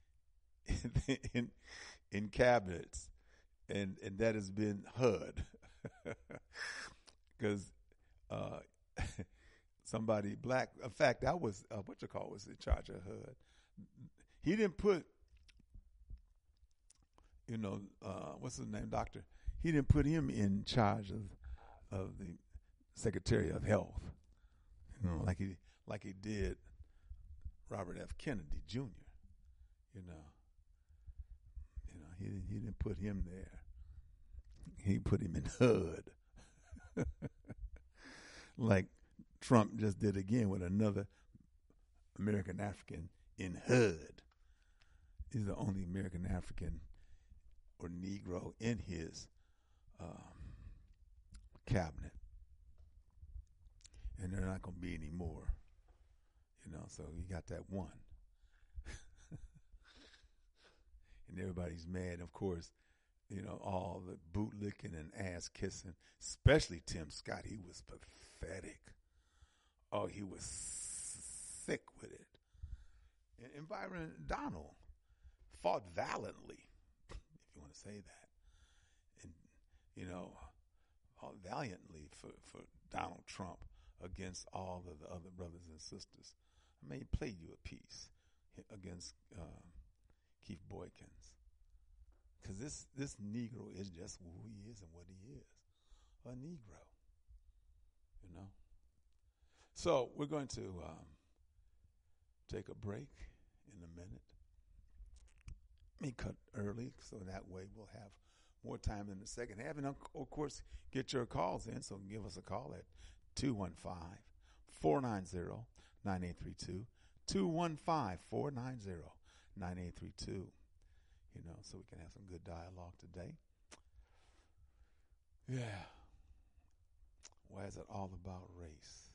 in cabinets, and that has been HUD, because somebody black. In fact, I was was in charge of HUD. He didn't put, what's his name, doctor. He didn't put him in charge of the Secretary of Health, like he did Robert F. Kennedy Jr. He didn't put him there. He put him in HUD, like Trump just did again with another American African in HUD. He's the only American African or Negro in his cabinet, and there are not going to be any more. So you got that one. And everybody's mad. Of course, all the bootlicking and ass kissing, especially Tim Scott. He was pathetic. Oh, he was sick with it. And Byron Donald fought valiantly, if you want to say that. And, fought valiantly for Donald Trump against all of the other brothers and sisters. I mean, he played you a piece against Keith Boykins, because this Negro is just who he is and what he is, a Negro. So we're going to take a break in a minute. Let me cut early so that way we'll have more time in the second half, and of course get your calls in. So give us a call at 215-490-9832. 215-490-9832. So we can have some good dialogue today. Yeah. Why is it all about race?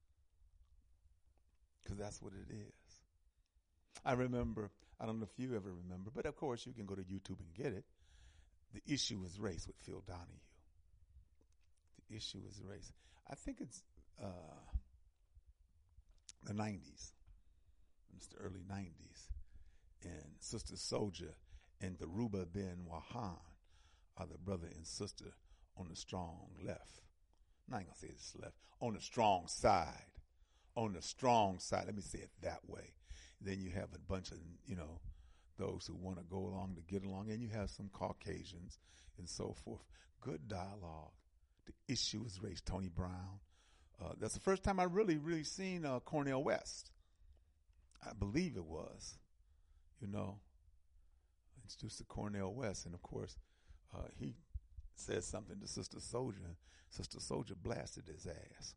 Because that's what it is. I remember, I don't know if you ever remember, but of course you can go to YouTube and get it. The Issue is Race with Phil Donahue. The Issue is Race. I think it's the 90s. It's the early 90s. And Sister Soldier and the Ruba Ben Wahan are the brother and sister on the strong left. I'm not going to say it's left. On the strong side. On the strong side. Let me say it that way. Then you have a bunch of, those who want to go along to get along. And you have some Caucasians and so forth. Good dialogue. The Issue is Race. Tony Brown. That's the first time I really seen Cornel West. I believe it was, introduced to Cornel West. And, of course, he said something to Sister Soldier. Sister Soldier blasted his ass,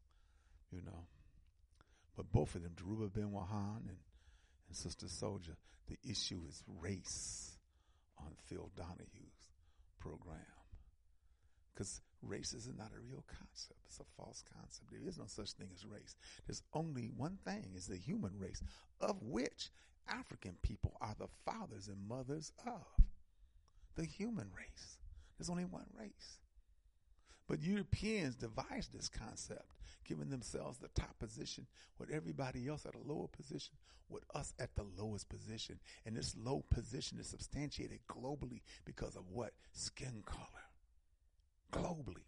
But both of them, Deruba Ben Wahan and Sister Soldier, the issue is race on Phil Donahue's program. Because race is not a real concept. It's a false concept. There is no such thing as race. There's only one thing, is the human race, of which African people are the fathers and mothers of. The human race. There's only one race. But Europeans devised this concept, giving themselves the top position with everybody else at a lower position, with us at the lowest position. And this low position is substantiated globally because of what? Skin color. Globally.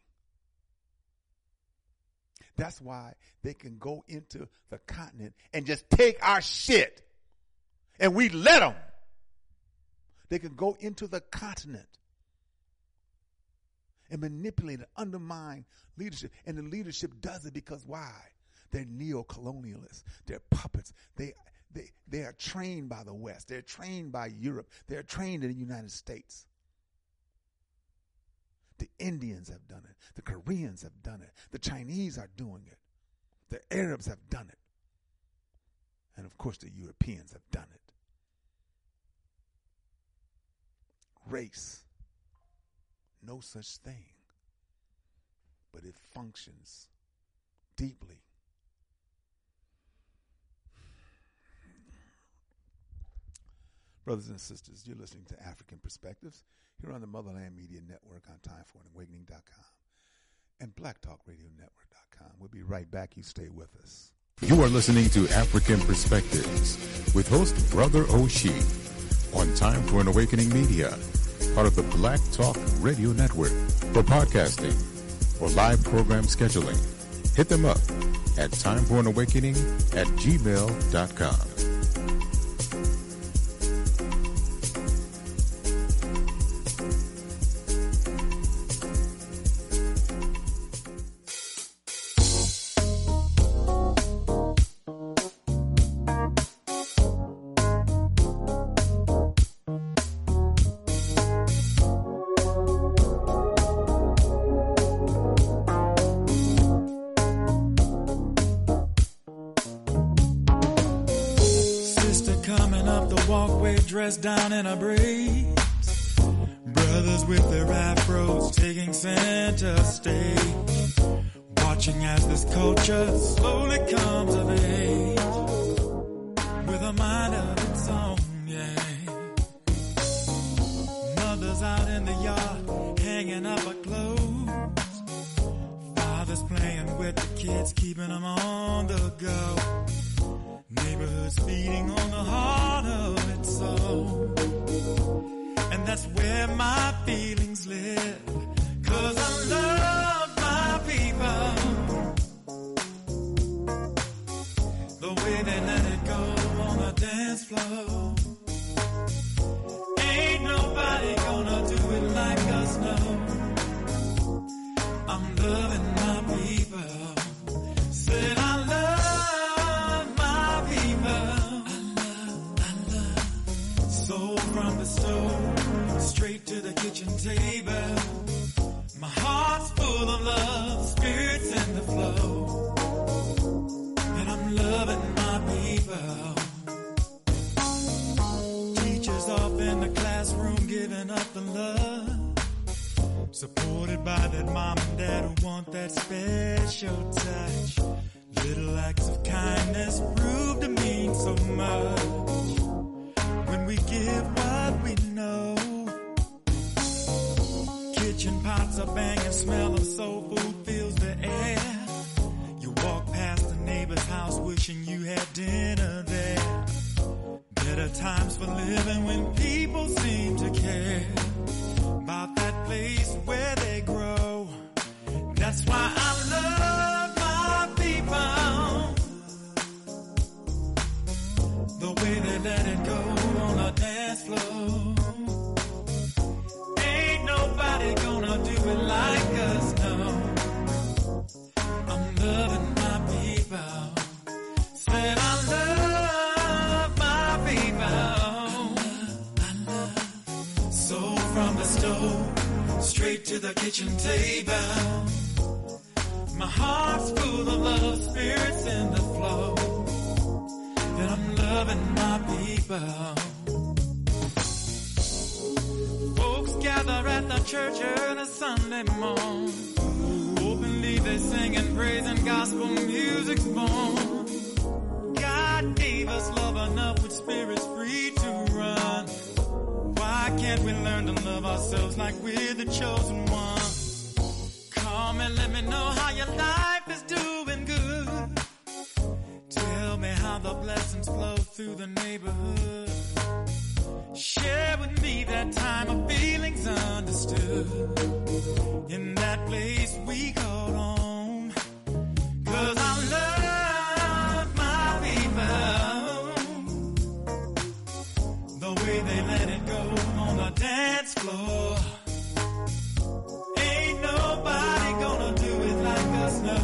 That's why they can go into the continent and just take our shit. And we let them. They can go into the continent and manipulate and undermine leadership. And the leadership does it because why? They're neo-colonialists. They're puppets. They are trained by the West. They're trained by Europe. They're trained in the United States. The Indians have done it. The Koreans have done it. The Chinese are doing it. The Arabs have done it. And of course the Europeans have done it. Race. No such thing. But it functions deeply. Brothers and sisters, you're listening to African Perspectives here on the Motherland Media Network on Time4Awakening.com and BlackTalkRadioNetwork.com. We'll be be right back. You stay with us. You are listening to African Perspectives with host Brother Oshie on Time for an Awakening Media, part of the Black Talk Radio Network. For podcasting or live program scheduling, hit them up at timeforanawakening@gmail.com. Down in a braids, brothers with their afros taking center stage, watching as this culture slowly comes of age, with a mind of its own, yeah. Mothers out in the yard, hanging up her clothes, fathers playing with the kids, keeping them on the go. Neighborhoods feeding on the heart of its soul. And that's where my feelings live, 'cause I love my people. The way they let it go on the dance floor. Ain't nobody gonna do it like us, no. I'm loving my people. Said I love from the stove straight to the kitchen table. My heart's full of love, spirits in the flow, and I'm loving my people. Teachers off in the classroom giving up the love, supported by that mom and dad who want that special touch. Little acts of kindness prove to mean so much when we give what we know. Kitchen pots are banging, smell of soul food fills the air. You walk past the neighbor's house wishing you had dinner there. Better times for living when people seem to care about that place where they grow. That's why I love my people. The way they let it go on the dance floor. Ain't nobody gonna do it like us, no. I'm loving my people. Said I love my people. I love. So from the stove straight to the kitchen table. My heart's full of love, spirits in the flow. And I'm loving my people. Folks gather at the church early Sunday morning. Openly they sing and praise and gospel music's born. God gave us love enough with spirits free to run. Why can't we learn to love ourselves like we're the chosen ones? Come and let me know how your life is doing good. Tell me how the blessings flow through the neighborhood. Share with me that time of feelings understood. In that place we call home. 'Cause I love my people. The way they let it go on the dance floor. Ain't nobody gonna do it like us, no.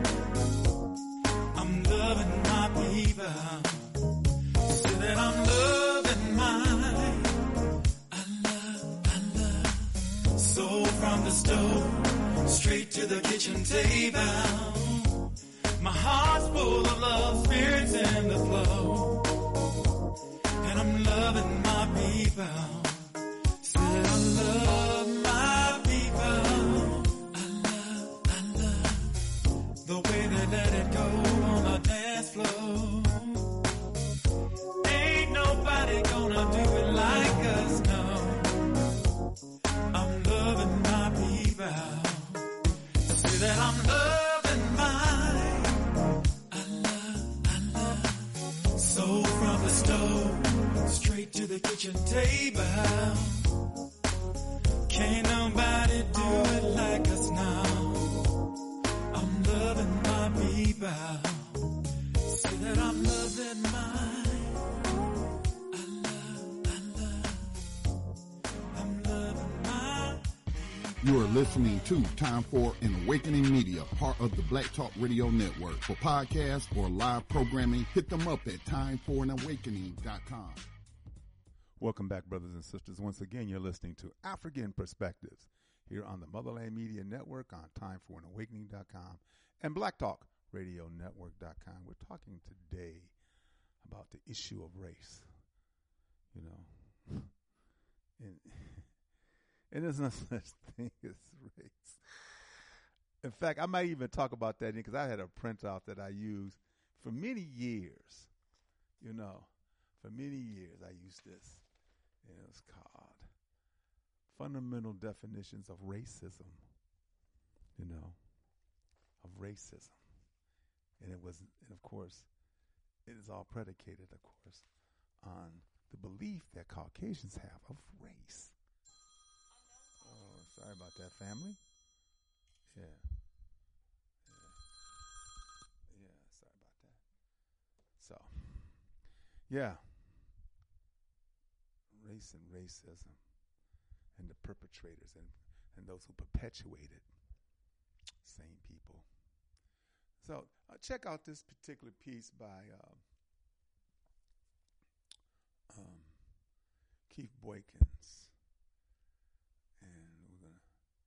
I'm loving my people. Say that I'm loving mine. I love. So from the stove straight to the kitchen table. My heart's full of love, spirits in the flow. And I'm loving my people. Say I love my people. I love. The way they let it go on the dance floor. Ain't nobody gonna do it like us, no. I'm loving my people. Say that I'm loving mine. put your day bound. Can't nobody do it like us now. I'm loving my people. Say that I'm loving mine. I'm loving mine. You are listening to Time for an Awakening Media, part of the Black Talk Radio Network. For podcasts or live programming, hit them up at timeforanawakening.com. Welcome back, brothers and sisters. Once again, you're listening to African Perspectives here on the Motherland Media Network on timeforanawakening.com and blacktalkradionetwork.com. We're talking today about the issue of race, you know. And there's no such thing as race. In fact, I might even talk about that because I had a printout that I used for many years, you know. For many years, I used this. And it was called Fundamental Definitions of Racism, you know, of racism. And it was, and of course, it is all predicated, of course, on the belief that Caucasians have of race. Oh, sorry about that, family. Yeah, sorry about that. So, yeah. Race and racism and the perpetrators and those who perpetuate it, same people. So check out this particular piece by Keith Boykins, and we're gonna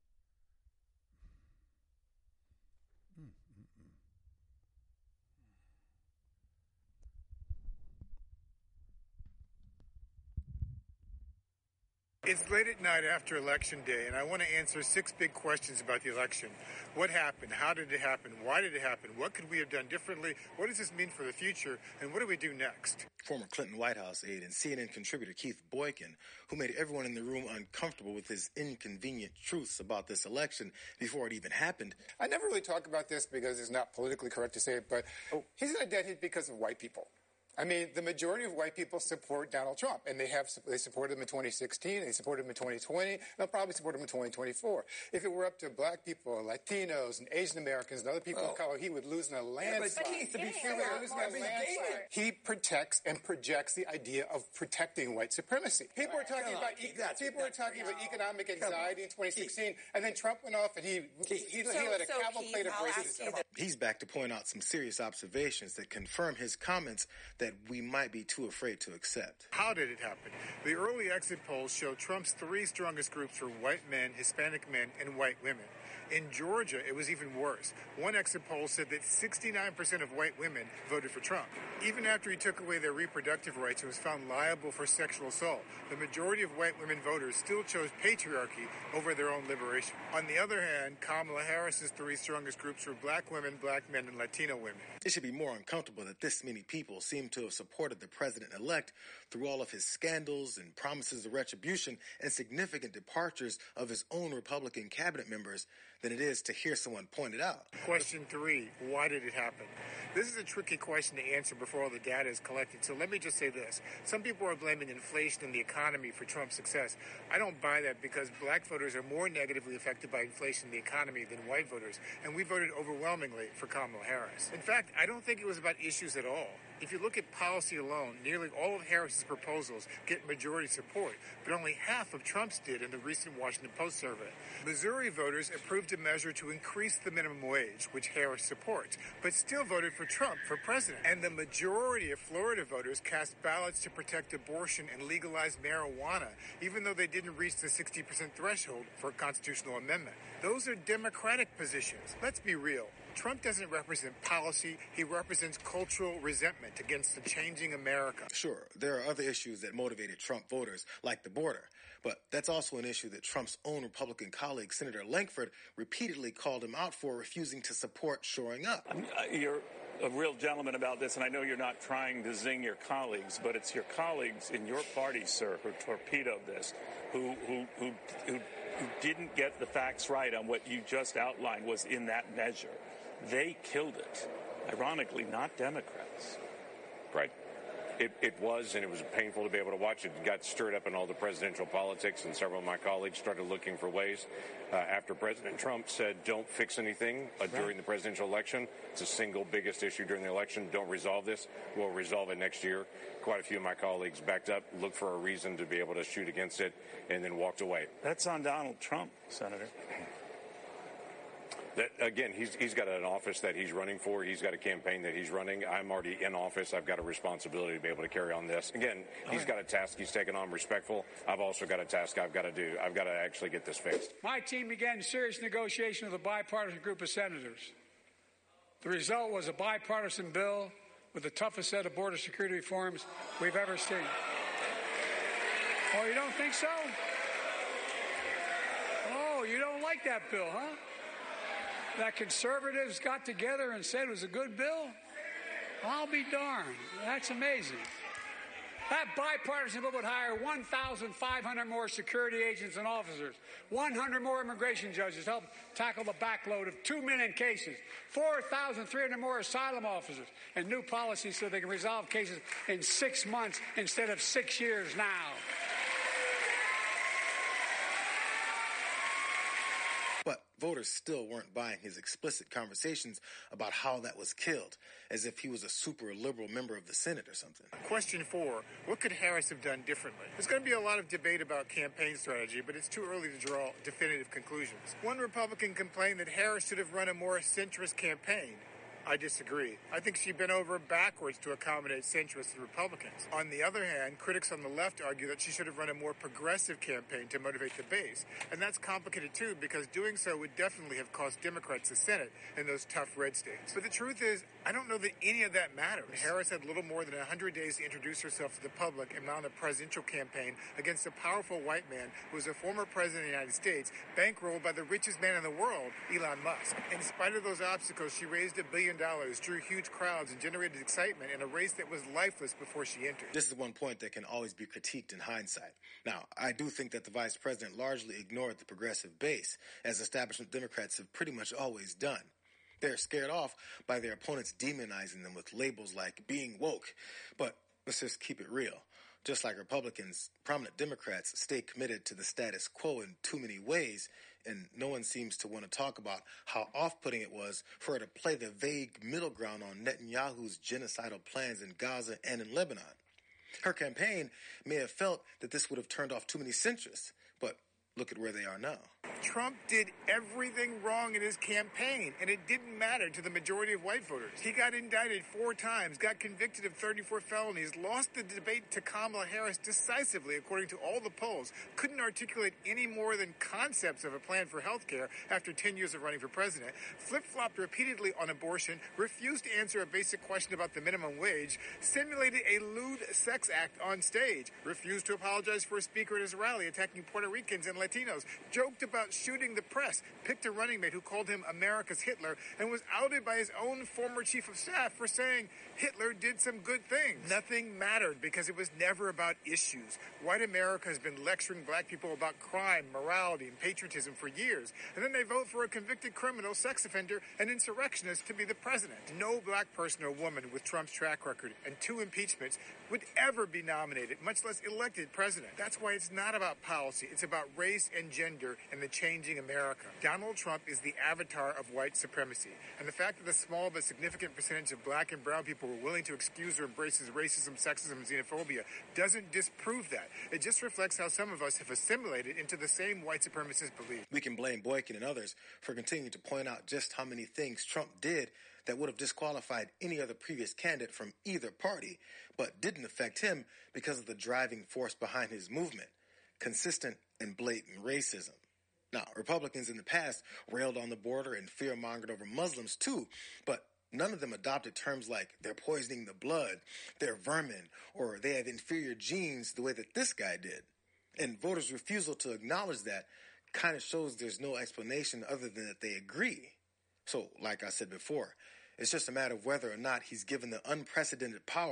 It's late at night after Election Day, and I want to answer 6 big questions about the election. What happened? How did it happen? Why did it happen? What could we have done differently? What does this mean for the future? And what do we do next? Former Clinton White House aide and CNN contributor Keith Boykin, who made everyone in the room uncomfortable with his inconvenient truths about this election before it even happened. I never really talk about this because it's not politically correct to say it, but he's not a deadhead because of white people. I mean, the majority of white people support Donald Trump, and they supported him in 2016, they supported him in 2020, and they'll probably support him in 2024. If it were up to black people, Latinos, and Asian Americans, and other people of color, he would lose in a landslide. He protects and projects the idea of protecting white supremacy. People were talking about economic anxiety in 2016, and then Trump went off and he let a cavalcade of racism. He's back to point out some serious observations that confirm his comments that we might be too afraid to accept. How did it happen? The early exit polls show Trump's 3 strongest groups were white men, Hispanic men, and white women. In Georgia, it was even worse. One exit poll said that 69% of white women voted for Trump. Even after he took away their reproductive rights and was found liable for sexual assault, the majority of white women voters still chose patriarchy over their own liberation. On the other hand, Kamala Harris's 3 strongest groups were black women, black men, and Latino women. It should be more uncomfortable that this many people seem to have supported the president-elect through all of his scandals and promises of retribution and significant departures of his own Republican cabinet members than it is to hear someone point it out. Question 3, why did it happen? This is a tricky question to answer before all the data is collected, so let me just say this. Some people are blaming inflation and the economy for Trump's success. I don't buy that because black voters are more negatively affected by inflation and the economy than white voters, and we voted overwhelmingly for Kamala Harris. In fact, I don't think it was about issues at all. If you look at policy alone, nearly all of Harris's proposals get majority support, but only half of Trump's did in the recent Washington Post survey. Missouri voters approved a measure to increase the minimum wage, which Harris supports, but still voted for Trump for president. And the majority of Florida voters cast ballots to protect abortion and legalize marijuana, even though they didn't reach the 60% threshold for a constitutional amendment. Those are Democratic positions. Let's be real. Trump doesn't represent policy. He represents cultural resentment against the changing America. Sure, there are other issues that motivated Trump voters, like the border. But that's also an issue that Trump's own Republican colleague, Senator Lankford, repeatedly called him out for refusing to support shoring up. You're a real gentleman about this, and I know you're not trying to zing your colleagues, but it's your colleagues in your party, sir, who torpedoed this, who didn't get the facts right on what you just outlined was in that measure. They killed it. Ironically, not Democrats. Right. It was, and it was painful to be able to watch. It got stirred up in all the presidential politics, and several of my colleagues started looking for ways. After President Trump said, don't fix anything during the presidential election, it's the single biggest issue during the election, don't resolve this, we'll resolve it next year. Quite a few of my colleagues backed up, looked for a reason to be able to shoot against it, and then walked away. That's on Donald Trump, Senator. That, again, he's got an office that he's running for. He's got a campaign that he's running. I'm already in office. I've got a responsibility to be able to carry on this. Again, he's got a task he's taken on respectful. I've also got a task I've got to do. I've got to actually get this fixed. My team began serious negotiation with a bipartisan group of senators. The result was a bipartisan bill with the toughest set of border security reforms we've ever seen. Oh, you don't think so? Oh, you don't like that bill, huh? That conservatives got together and said it was a good bill? I'll be darned. That's amazing. That bipartisan bill would hire 1,500 more security agents and officers, 100 more immigration judges to help tackle the backload of 2 million cases, 4,300 more asylum officers, and new policies so they can resolve cases in 6 months instead of 6 years now. But voters still weren't buying his explicit conversations about how that was killed, as if he was a super liberal member of the Senate or something. Question 4, what could Harris have done differently? There's going to be a lot of debate about campaign strategy, but it's too early to draw definitive conclusions. One Republican complained that Harris should have run a more centrist campaign. I disagree. I think she bent over backwards to accommodate centrists and Republicans. On the other hand, critics on the left argue that she should have run a more progressive campaign to motivate the base. And that's complicated too, because doing so would definitely have cost Democrats the Senate in those tough red states. But the truth is, I don't know that any of that matters. Harris had little more than 100 days to introduce herself to the public and mount a presidential campaign against a powerful white man who was a former president of the United States, bankrolled by the richest man in the world, Elon Musk. In spite of those obstacles, she raised $1 billion, drew huge crowds, and generated excitement in a race that was lifeless before she entered. This is one point that can always be critiqued in hindsight. Now, I do think that the vice president largely ignored the progressive base, as establishment Democrats have pretty much always done. They're scared off by their opponents demonizing them with labels like being woke. But let's just keep it real. Just like Republicans, prominent Democrats stay committed to the status quo in too many ways, and no one seems to want to talk about how off-putting it was for her to play the vague middle ground on Netanyahu's genocidal plans in Gaza and in Lebanon. Her campaign may have felt that this would have turned off too many centrists, but look at where they are now. Trump did everything wrong in his campaign, and it didn't matter to the majority of white voters. He got indicted 4 times, got convicted of 34 felonies, lost the debate to Kamala Harris decisively, according to all the polls, couldn't articulate any more than concepts of a plan for health care after 10 years of running for president, flip-flopped repeatedly on abortion, refused to answer a basic question about the minimum wage, simulated a lewd sex act on stage, refused to apologize for a speaker at his rally attacking Puerto Ricans and Latinos, joked about shooting the press, picked a running mate who called him America's Hitler, and was outed by his own former chief of staff for saying Hitler did some good things. Nothing mattered because it was never about issues. White America has been lecturing black people about crime, morality, and patriotism for years, and then they vote for a convicted criminal, sex offender, and insurrectionist to be the president. No black person or woman with Trump's track record and 2 impeachments would ever be nominated, much less elected president. That's why it's not about policy. It's about race and gender and the changing America. Donald Trump is the avatar of white supremacy, and the fact that a small but significant percentage of black and brown people were willing to excuse or embrace his racism, sexism, and xenophobia doesn't disprove that. It just reflects how some of us have assimilated into the same white supremacist belief. We can blame Boykin and others for continuing to point out just how many things Trump did that would have disqualified any other previous candidate from either party, but didn't affect him because of the driving force behind his movement, consistent and blatant racism. Now, Republicans in the past railed on the border and fear-mongered over Muslims too, but none of them adopted terms like they're poisoning the blood, they're vermin, or they have inferior genes the way that this guy did. And voters' refusal to acknowledge that kind of shows there's no explanation other than that they agree. So, like I said before, it's just a matter of whether or not he's given the unprecedented power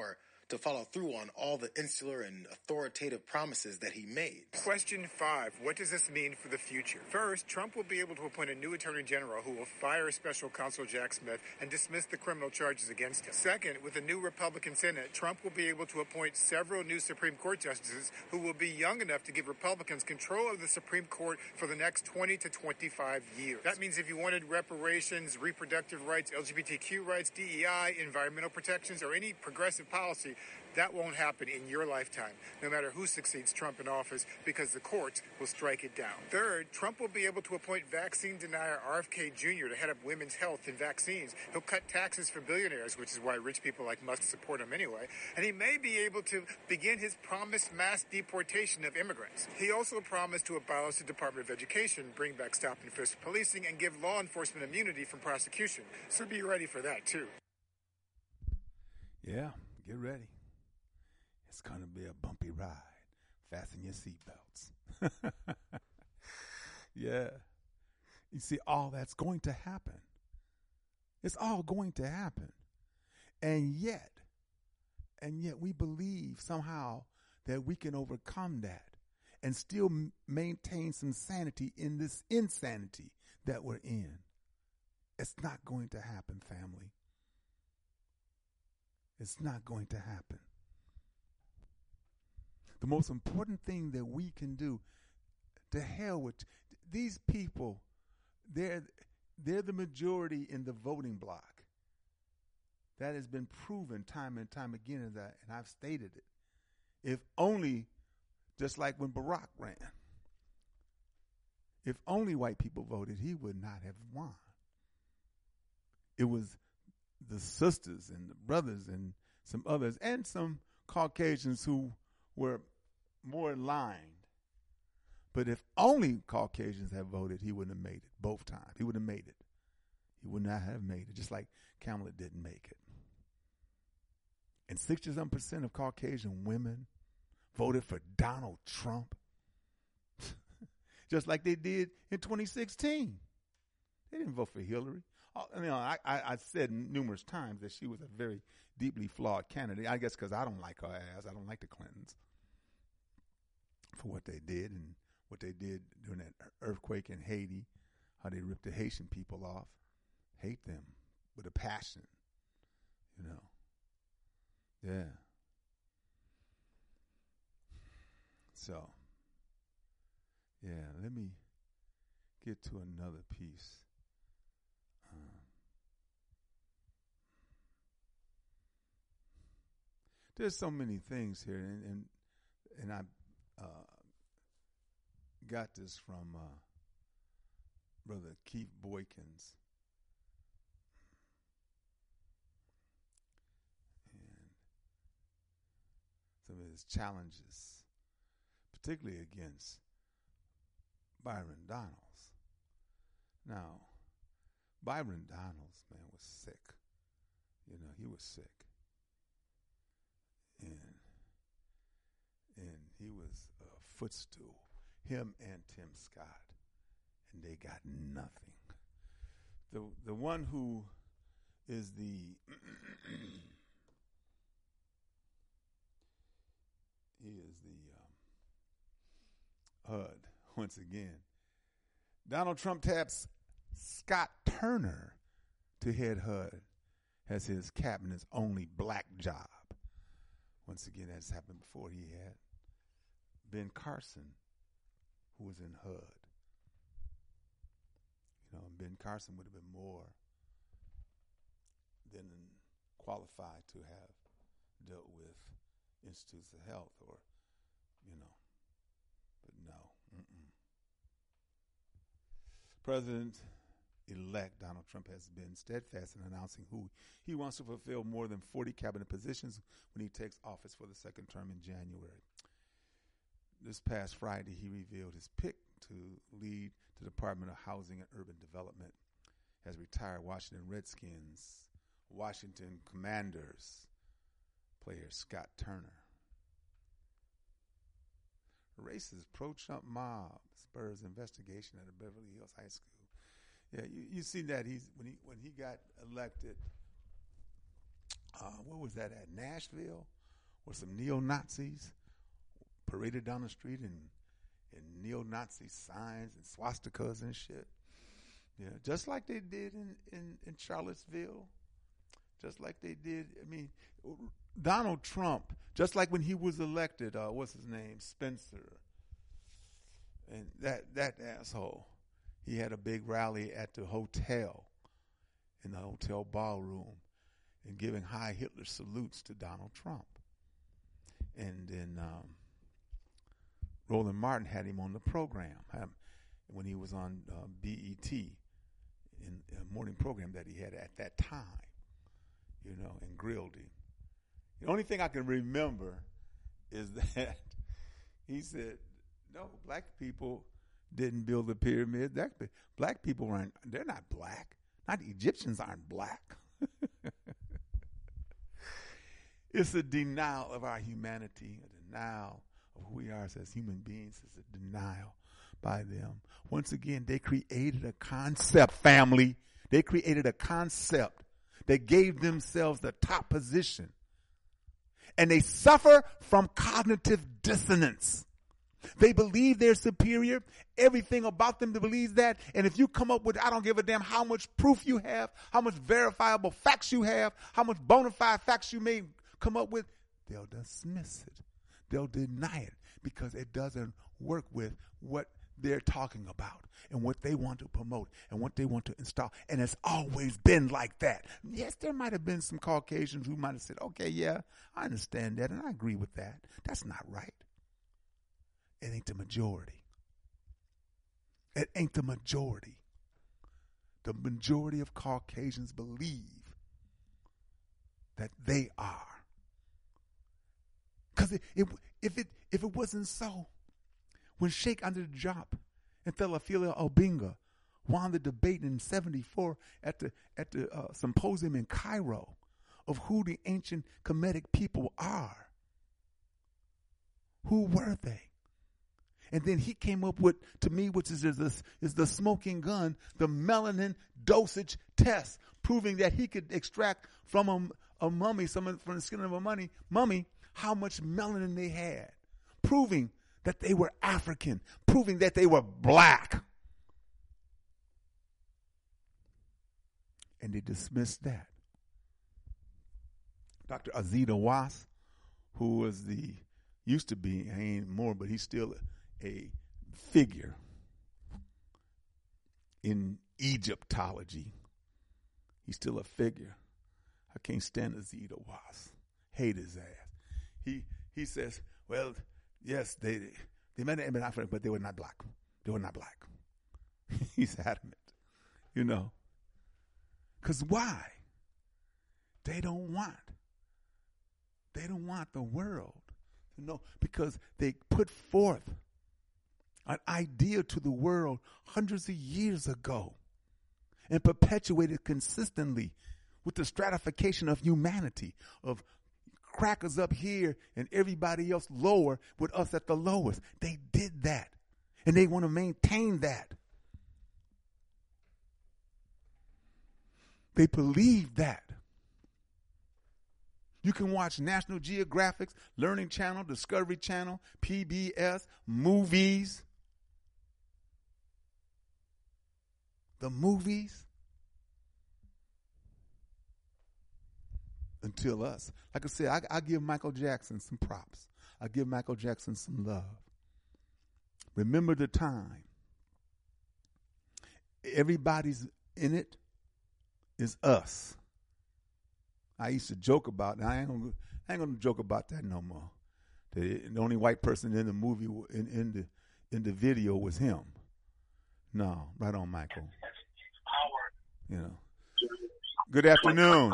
to follow through on all the insular and authoritative promises that he made. Question 5. What does this mean for the future? First, Trump will be able to appoint a new attorney general who will fire special counsel Jack Smith and dismiss the criminal charges against him. Second, with a new Republican Senate, Trump will be able to appoint several new Supreme Court justices who will be young enough to give Republicans control of the Supreme Court for the next 20 to 25 years. That means if you wanted reparations, reproductive rights, LGBTQ rights, DEI, environmental protections, or any progressive policy, that won't happen in your lifetime, no matter who succeeds Trump in office, because the courts will strike it down. Third, Trump will be able to appoint vaccine denier RFK Jr. to head up women's health and vaccines. He'll cut taxes for billionaires, which is why rich people like Musk support him anyway. And he may be able to begin his promised mass deportation of immigrants. He also promised to abolish the Department of Education, bring back stop and frisk policing, and give law enforcement immunity from prosecution. So be ready for that, too. Yeah, get ready. It's going to be a bumpy ride. Fasten your seatbelts. Yeah. You see, all that's going to happen. It's all going to happen. And yet we believe somehow that we can overcome that and still maintain some sanity in this insanity that we're in. It's not going to happen, family. It's not going to happen. The most important thing that we can do, to hell with these people, they're the majority in the voting block. That has been proven time and time again, and I've stated it. If only, just like when Barack ran, if only white people voted, he would not have won. It was the sisters and the brothers and some others and some Caucasians who were more aligned. But if only Caucasians had voted, he wouldn't have made it both times. He would have made it. He would not have made it, just like Kamala didn't make it. And 67% of Caucasian women voted for Donald Trump, just like they did in 2016. They didn't vote for Hillary. I said numerous times that she was a very deeply flawed candidate. I guess because I don't like her ass. I don't like the Clintons for what they did and what they did during that earthquake in Haiti, how they ripped the Haitian people off. Hate them with a passion, Yeah. So, yeah, let me get to another piece. There's so many things here, and I got this from Brother Keith Boykins. And some of his challenges, particularly against Byron Donalds. Now, Byron Donalds, man, was sick. He was sick. And he was a footstool, him and Tim Scott, and they got nothing. The one who is the he is the HUD once again. Donald Trump taps Scott Turner to head HUD as his cabinet's only black job. Once again, that's happened before. He had Ben Carson, who was in HUD. Ben Carson would have been more than qualified to have dealt with institutes of health but no. President-elect Donald Trump has been steadfast in announcing who he wants to fulfill more than 40 cabinet positions when he takes office for the second term in January. This past Friday, he revealed his pick to lead the Department of Housing and Urban Development as retired Washington Redskins, Washington Commanders player Scott Turner. A racist pro-Trump mob spurs investigation at a Beverly Hills high school. Yeah, you see that when he got elected. What was that at Nashville? where some neo-Nazis paraded down the street in neo-Nazi signs and swastikas and shit. Yeah, just like they did in Charlottesville. Just like they did, I mean, Donald Trump, just like when he was elected, what's his name, Spencer, and that asshole, he had a big rally at the hotel, in the hotel ballroom, and giving high Hitler salutes to Donald Trump. And then Roland Martin had him on the program when he was on BET, in a morning program that he had at that time. You know, and grilled him. The only thing I can remember is that he said, no, black people didn't build the pyramids. Black people they're not black. Not Egyptians aren't black. It's a denial of our humanity, a denial of who we are as human beings. It's a denial by them. Once again, they created a concept, family. They created a concept. They gave themselves the top position. And they suffer from cognitive dissonance. They believe they're superior. Everything about them believes that. And if you come up with, I don't give a damn how much proof you have, how much verifiable facts you have, how much bona fide facts you may come up with, they'll dismiss it. They'll deny it because it doesn't work with what they're talking about and what they want to promote and what they want to install. And it's always been like that. Yes, there might have been some Caucasians who might have said, okay, yeah, I understand that and I agree with that. That's not right. It ain't the majority. It ain't the majority. The majority of Caucasians believe that they are. Because if it wasn't so, when Sheikh Anta Diop and Thelafila Obinga won the debate in 1974 at the symposium in Cairo of who the ancient Kemetic people are, who were they? And then he came up with, to me, which is the smoking gun, the melanin dosage test, proving that he could extract from a mummy, from the skin of a mummy, how much melanin they had, proving that they were African, proving that they were black. And they dismissed that. Dr. Azita Was, who used to be, he ain't more, but he's still a figure in Egyptology. He's still a figure. I can't stand Azita Was. Hate his ass. He says, well, yes, they might have been African, but they were not black. They were not black. He's adamant, you know. Because why? They don't want the world to know, because they put forth an idea to the world hundreds of years ago and perpetuated consistently with the stratification of humanity, of crackers up here and everybody else lower with us at the lowest. They did that, and they want to maintain that. They believe that. You can watch National Geographic's Learning Channel, Discovery Channel, PBS, movies. The movies. Until us. Like I said, I give Michael Jackson some props. I give Michael Jackson some love. Remember the time. Everybody's in it is us. I used to joke about it. I ain't gonna joke about that no more. The only white person in the movie in the video was him. No, right on, Michael. You know. Good afternoon.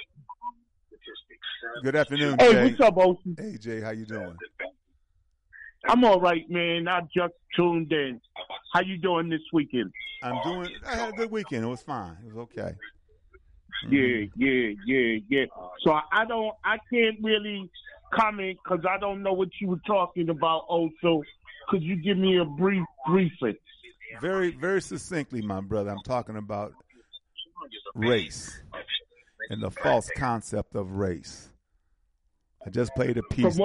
Good afternoon, Hey, Jay. what's up, Ocean? Hey, Jay, how you doing? I'm all right, man. I just tuned in. How you doing this weekend? I had a good weekend. It was fine. It was okay. Yeah. So I can't really comment because I don't know what you were talking about. Also, could you give me a briefing? Very, very succinctly, my brother. I'm talking about race and the false concept of race. I just played a piece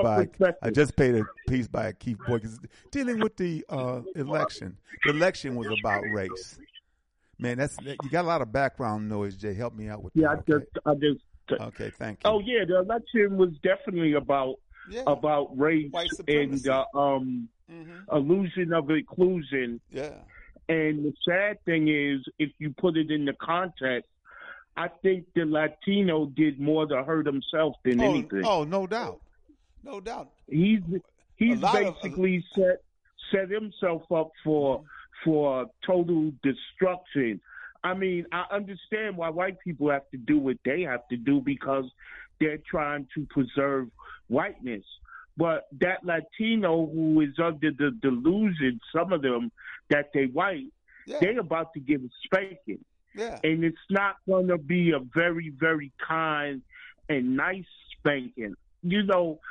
by Keith Boykin dealing with the election. The election was about race. Man, you got a lot of background noise, Jay. Help me out with that. I just. Okay, thank you. Oh yeah, the election was definitely about race and illusion of inclusion. Yeah. And the sad thing is, if you put it in the context, I think the Latino did more to hurt himself than anything. Oh, no doubt. No doubt. He's basically set himself up for total destruction. I mean, I understand why white people have to do what they have to do because they're trying to preserve whiteness. But that Latino who is under the delusion, some of them, that they white, they're about to give a spanking. Yeah. And it's not going to be a very, very kind and nice spanking. You know,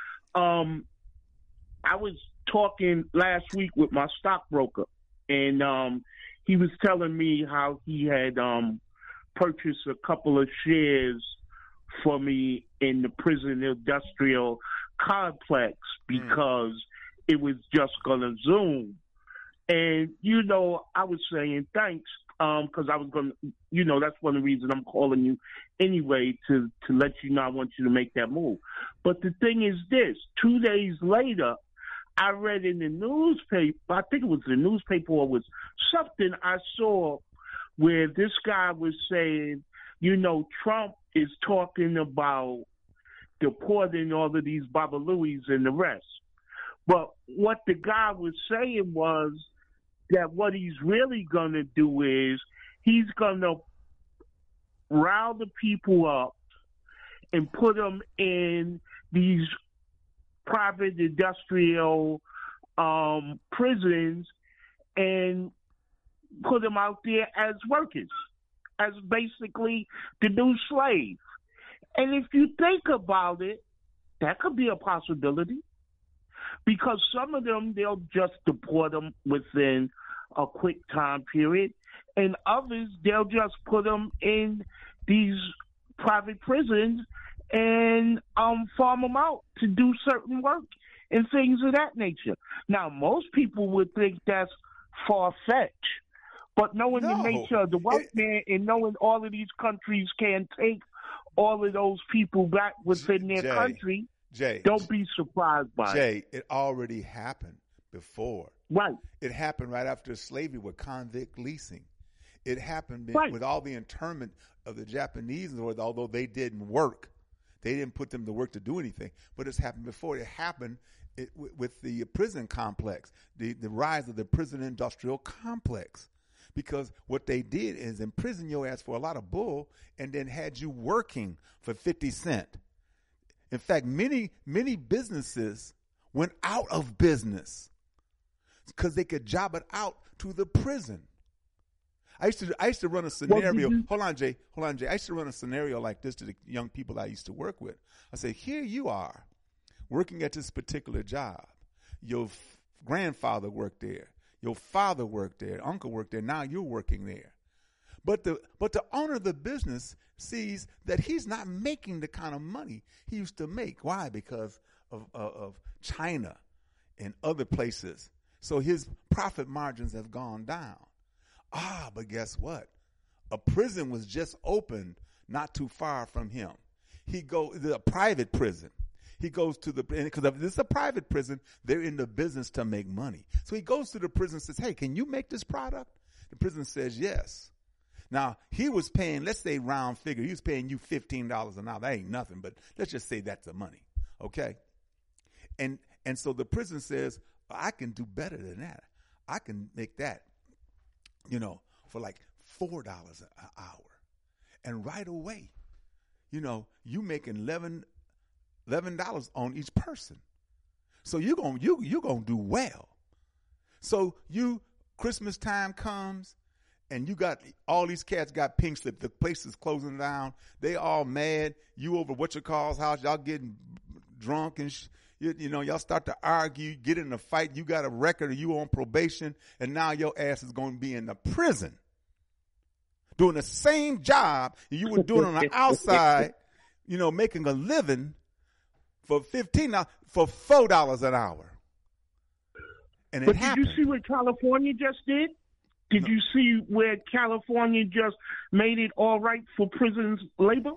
I was talking last week with my stockbroker, and he was telling me how he had purchased a couple of shares for me in the prison industrial complex because it was just going to zoom. And, you know, I was saying thanks because I was going to, you know, that's one of the reasons I'm calling you anyway to let you know I want you to make that move. But the thing is this, 2 days later, I read in the newspaper, I think it was the newspaper or was something I saw where this guy was saying, you know, Trump is talking about deporting all of these Babaluis and the rest. But what the guy was saying was that what he's really going to do is he's going to rile the people up and put them in these private industrial prisons and put them out there as workers, as basically the new slave. And if you think about it, that could be a possibility. Because some of them, they'll just deport them within a quick time period. And others, they'll just put them in these private prisons and farm them out to do certain work and things of that nature. Now, most people would think that's far-fetched. But knowing the nature of the white man and knowing all of these countries can take all of those people back within their country, don't be surprised by it. It already happened before. Right. It happened right after slavery with convict leasing. It happened with all the internment of the Japanese, although they didn't work. They didn't put them to work to do anything. But it's happened before. It happened with the prison complex, the rise of the prison industrial complex. Because what they did is imprison your ass for a lot of bull and then had you working for 50 cents. In fact, many businesses went out of business because they could job it out to the prison. I used to run a scenario. Hold on, Jay. I used to run a scenario like this to the young people I used to work with. I say, here you are working at this particular job. Your grandfather worked there. Your father worked there. Uncle worked there. Now you're working there. But the owner of the business sees that he's not making the kind of money he used to make. Why? Because of China and other places. So his profit margins have gone down. But guess what? A prison was just opened not too far from him. A private prison. He goes to because if this is a private prison, they're in the business to make money. So he goes to the prison and says, hey, can you make this product? The prison says yes. Now, he was paying, let's say round figure, he was paying you $15 an hour. That ain't nothing, but let's just say that's the money, okay? And so the prison says, I can do better than that. I can make that, for like $4 an hour. And right away, you making $11 on each person. So you're gonna do well. So Christmas time comes and you got all these cats got pink slip. The place is closing down. They all mad. You over whatchamacallit's house. Y'all getting drunk and y'all start to argue, get in a fight. You got a record, or you on probation, and now your ass is going to be in the prison doing the same job you were doing on the outside, making a living for $4 an hour. And but did you see what California just did? Did you see where California just made it all right for prisons labor?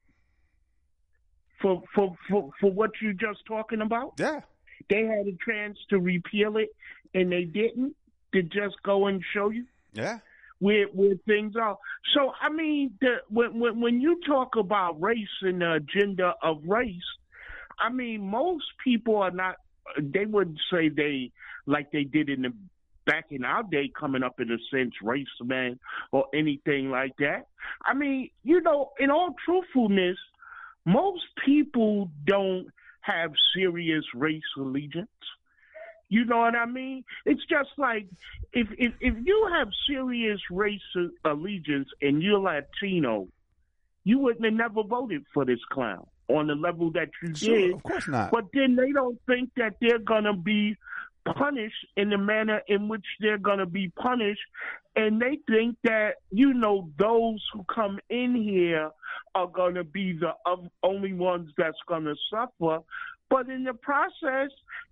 For what you just talking about? Yeah. They had a chance to repeal it and they didn't. To just go and show you. Yeah. Where things are. So I mean, when you talk about race and the agenda of race, I mean most people are not. They wouldn't say they like they did back in our day, coming up in a sense, race man or anything like that. I mean, in all truthfulness, most people don't have serious race allegiance. You know what I mean? It's just like if you have serious race allegiance and you're Latino, you wouldn't have never voted for this clown on the level that you did. Of course not. But then they don't think that they're gonna be punished in the manner in which they're gonna be punished, and they think that those who come in here are gonna be the only ones that's gonna suffer. But in the process,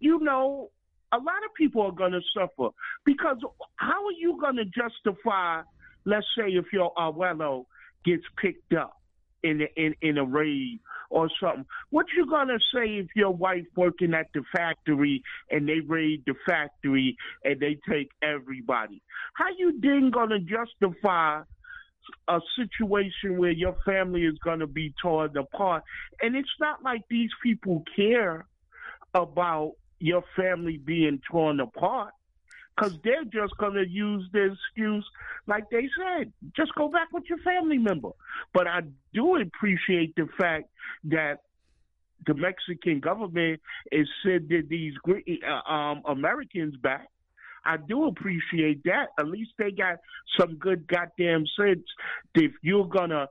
a lot of people are going to suffer because how are you going to justify, let's say, if your abuelo gets picked up in a raid or something? What you going to say if your wife working at the factory and they raid the factory and they take everybody? How you then going to justify a situation where your family is going to be torn apart? And it's not like these people care about your family being torn apart, because they're just going to use the excuse, like they said, just go back with your family member. But I do appreciate the fact that the Mexican government is sending these Americans back. I do appreciate that. At least they got some good goddamn sense. If you're going to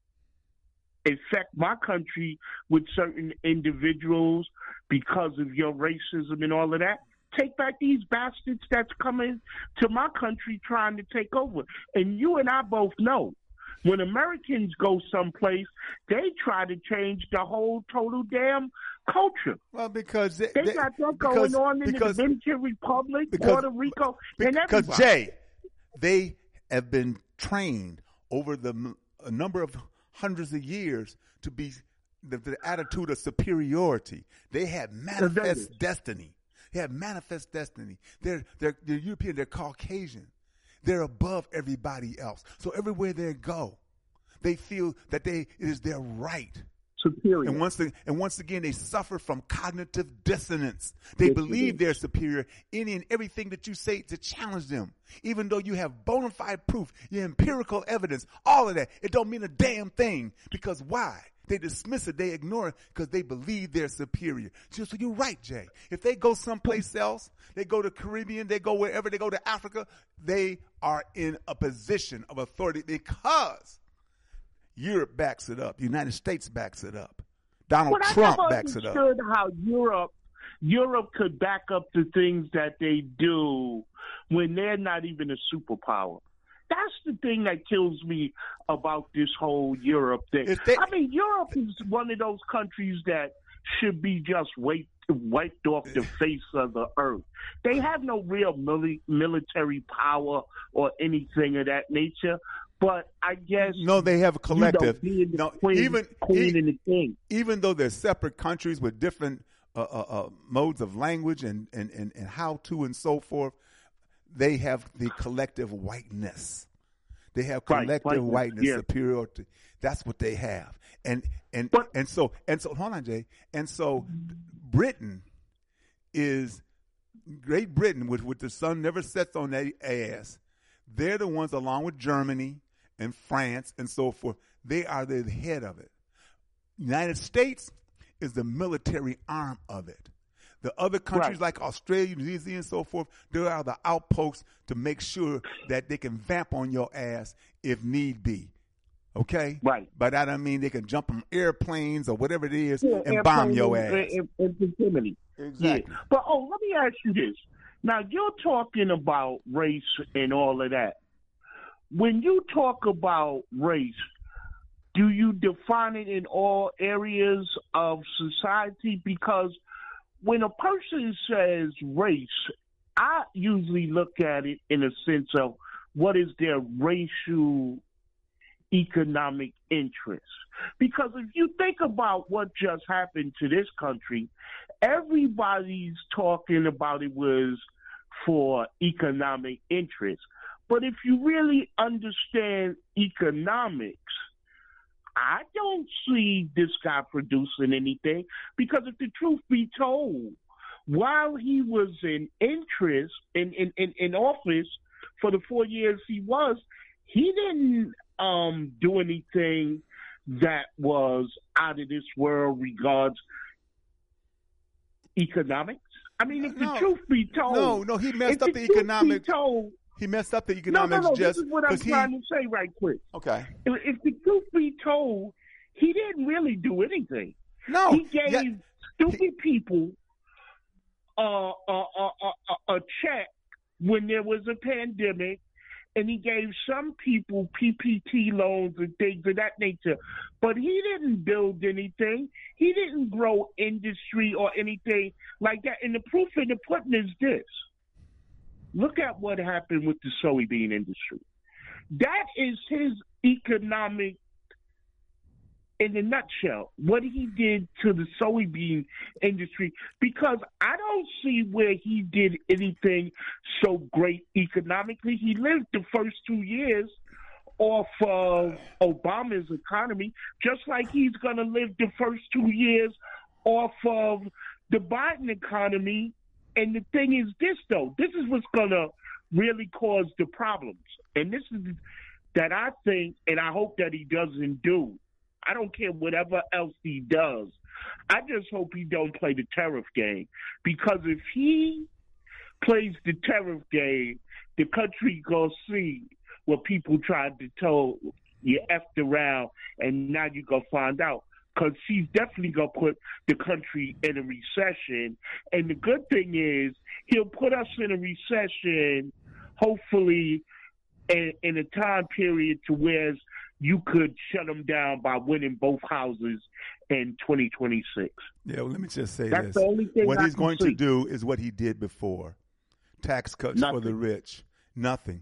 affect my country with certain individuals because of your racism and all of that, take back these bastards that's coming to my country trying to take over. And you and I both know, when Americans go someplace, they try to change the whole total damn culture. Well, because they got that going on in the Dominican Republic, Puerto Rico, and everybody. Because, Jay, they have been trained over a number of hundreds of years to be the attitude of superiority. They have manifest destiny. They have manifest destiny. They're European. They're Caucasian. They're above everybody else. So everywhere they go, they feel that it is their right. Superior. And once again, they suffer from cognitive dissonance. They believe they're superior. Any and everything that you say to challenge them, even though you have bona fide proof, your empirical evidence, all of that, it don't mean a damn thing. Because why? They dismiss it. They ignore it because they believe they're superior. So you're right, Jay. If they go someplace else, they go to Caribbean, they go wherever, they go to Africa, they are in a position of authority because Europe backs it up. The United States backs it up. Donald Trump backs it up. I never understood how Europe could back up the things that they do when they're not even a superpower. That's the thing that kills me about this whole Europe thing. I mean, Europe is one of those countries that should be just wiped off the face of the earth. They have no real military power or anything of that nature. But I guess they have a collective. Queen and the king. Even though they're separate countries with different modes of language and how to and so forth, they have the collective whiteness. They have collective whiteness, superiority. That's what they have. And so hold on, Jay. And so Great Britain, which the sun never sets on their ass, they're the ones, along with Germany and France and so forth, they are the head of it. United States is the military arm of it. The other countries like Australia, New Zealand, and so forth, they are the outposts to make sure that they can vamp on your ass if need be. Okay? Right. By that I mean they can jump on airplanes or whatever it is and bomb your ass. Exactly. Yeah. But, let me ask you this. Now, you're talking about race and all of that. When you talk about race, do you define it in all areas of society? Because when a person says race, I usually look at it in a sense of what is their racial economic interest. Because if you think about what just happened to this country, everybody's talking about it was for economic interest. But if you really understand economics, I don't see this guy producing anything, because if the truth be told, while he was in office for the 4 years he was, he didn't do anything that was out of this world regards economics. I mean, if the truth be told, no, he messed up the economics. He messed up the economics. No, just this is what I'm trying to say right quick. Okay. If the truth be told, he didn't really do anything. No, he gave stupid people a check when there was a pandemic, and he gave some people PPP loans and things of that nature. But he didn't build anything. He didn't grow industry or anything like that. And the proof in the pudding is this. Look at what happened with the soybean industry. That is his economic, in a nutshell, what he did to the soybean industry, because I don't see where he did anything so great economically. He lived the first 2 years off of Obama's economy, just like he's going to live the first 2 years off of the Biden economy. And the thing is this, though, this is what's going to really cause the problems. And this is that I think, and I hope that he doesn't do. I don't care whatever else he does. I just hope he don't play the tariff game. Because if he plays the tariff game, the country going to see what people tried to tell you effed around, and now you're going to find out. Because she's definitely going to put the country in a recession. And the good thing is he'll put us in a recession, hopefully, in a time period to where you could shut him down by winning both houses in 2026. Yeah, well, let me just say That's this. The only thing what I he's can going see. to do is what he did before. Tax cuts for the rich. Nothing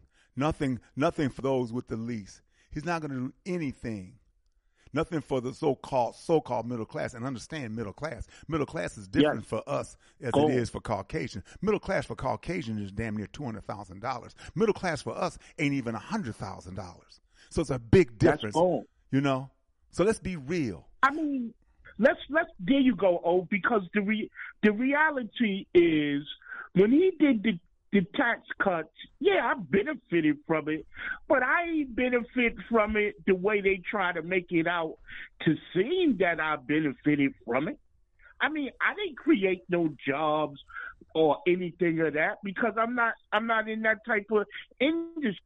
for those with the least. He's not going to do anything. Nothing for the so-called middle class. And understand middle class. Middle class is different for us as it is for Caucasian. Middle class for Caucasian is damn near $200,000. Middle class for us ain't even $100,000. So it's a big difference, you know. So let's be real. I mean, let's there you go, because the reality is when he did the tax cuts, yeah, I benefited from it, but I ain't benefit from it the way they try to make it out to seem that I benefited from it. I mean, I didn't create no jobs or anything of that because I'm not in that type of industry.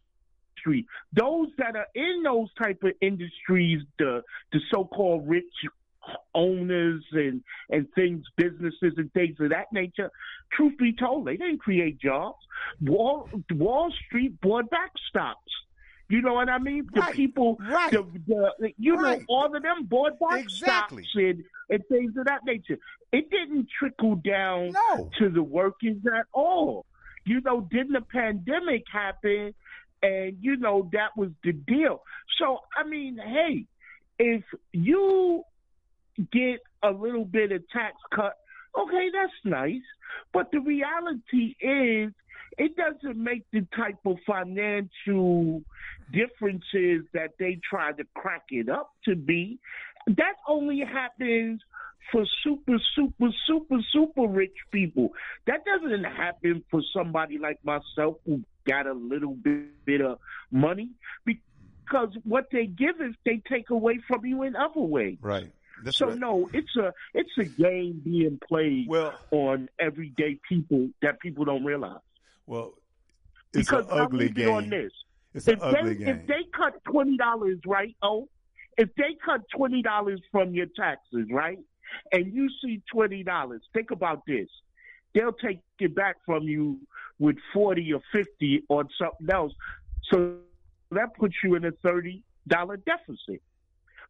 Those that are in those type of industries, the so-called rich owners and things, businesses and things of that nature, truth be told, they didn't create jobs. Wall Street bought back stocks. You know what I mean? The people, know, all of them bought back stocks and things of that nature. It didn't trickle down to the workers at all. You know, didn't the pandemic happen? And, you know, that was the deal. So, I mean, hey, if you get a little bit of tax cut, okay, that's nice. But the reality is it doesn't make the type of financial differences that they try to crack it up to be. That only happens for super, super, super, super rich people. That doesn't happen for somebody like myself who got a little bit of money, because what they give is they take away from you in other ways. Right. That's so right. No, it's a game being played on everyday people that people don't realize. Well, it's because an ugly game. On this. It's an ugly game. If they cut $20, right? If they cut $20 from your taxes, right, and you see $20, think about this. They'll take it back from you with 40 or 50 on something else. So that puts you in a $30 deficit.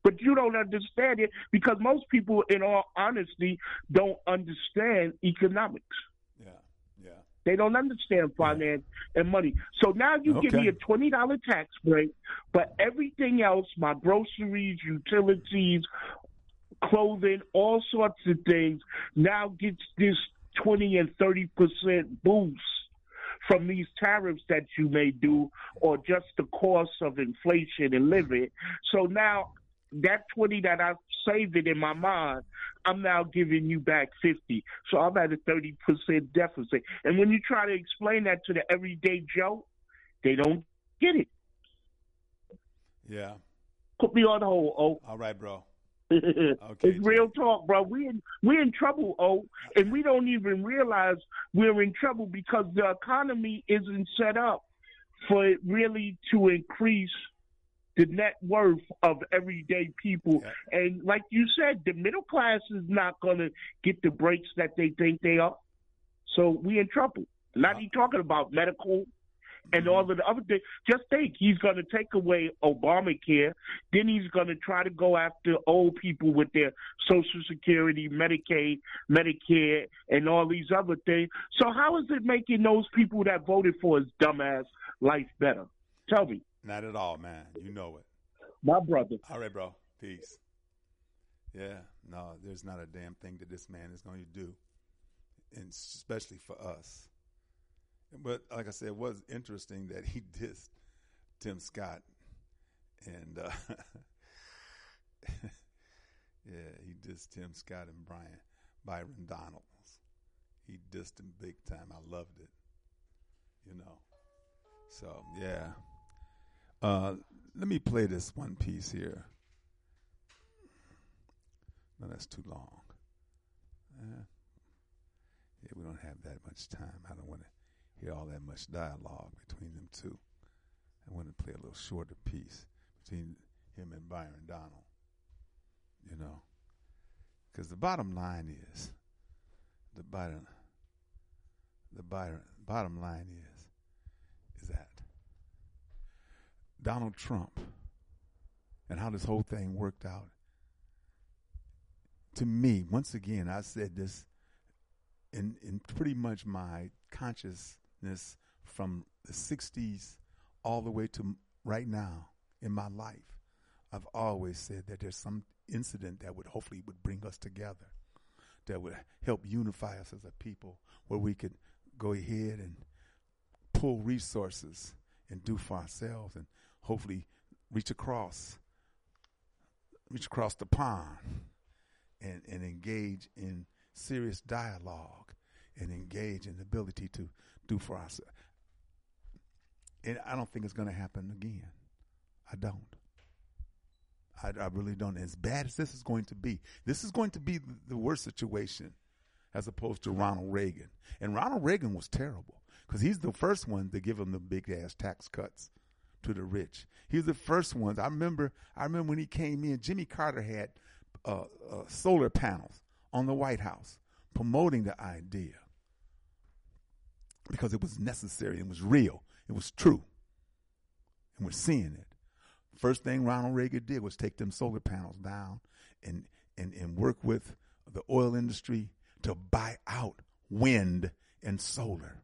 But you don't understand it because most people, in all honesty, don't understand economics. Yeah. They don't understand finance and money. So now you give me a $20 tax break, but everything else, my groceries, utilities, clothing, all sorts of things, now gets this 20 and 30% boost from these tariffs that you may do, or just the cost of inflation and living. So now that 20 that I saved it in my mind, I'm now giving you back 50. So I'm at a 30% deficit. And when you try to explain that to the everyday Joe, they don't get it. Yeah. Put me on hold, O. All right, bro. Okay, it's real talk, bro. We in trouble, and we don't even realize we're in trouble because the economy isn't set up for it really to increase the net worth of everyday people. Yeah. And like you said, the middle class is not going to get the breaks that they think they are. So we in trouble. Not even talking about medical and all of the other things. Just think, he's going to take away Obamacare. Then he's going to try to go after old people with their Social Security, Medicaid, Medicare, and all these other things. So how is it making those people that voted for his dumbass life better? Tell me. Not at all, man. You know it. My brother. All right, bro. Peace. Yeah. No, there's not a damn thing that this man is going to do, and especially for us. But like I said, it was interesting that he dissed Tim Scott, and he dissed Tim Scott and Byron Donalds. He dissed him big time. I loved it, So yeah, let me play this one piece here. No, that's too long. Yeah, we don't have that much time. I don't want to hear all that much dialogue between them two. I want to play a little shorter piece between him and Byron Donald, because the bottom line is, bottom line is that Donald Trump and how this whole thing worked out. To me, once again, I said this in pretty much my consciousness from the 60s all the way to right now in my life. I've always said that there's some incident that would hopefully would bring us together, that would help unify us as a people, where we could go ahead and pull resources and do for ourselves and hopefully reach across the pond and engage in serious dialogue and engage in the ability to do for ourselves. And I don't think it's going to happen again. I don't. I really don't. As bad as this is going to be the worst situation as opposed to Ronald Reagan. And Ronald Reagan was terrible because he's the first one to give them the big-ass tax cuts to the rich. He was the first one. I remember when he came in, Jimmy Carter had solar panels on the White House promoting the idea because it was necessary. It was real. It was true. And we're seeing it. First thing Ronald Reagan did was take them solar panels down and work with the oil industry to buy out wind and solar.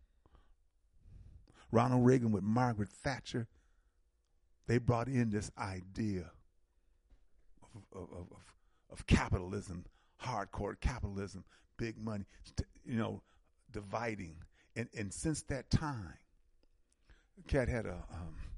Ronald Reagan with Margaret Thatcher, they brought in this idea of capitalism, hardcore capitalism, big money, dividing. And since that time, Cat had a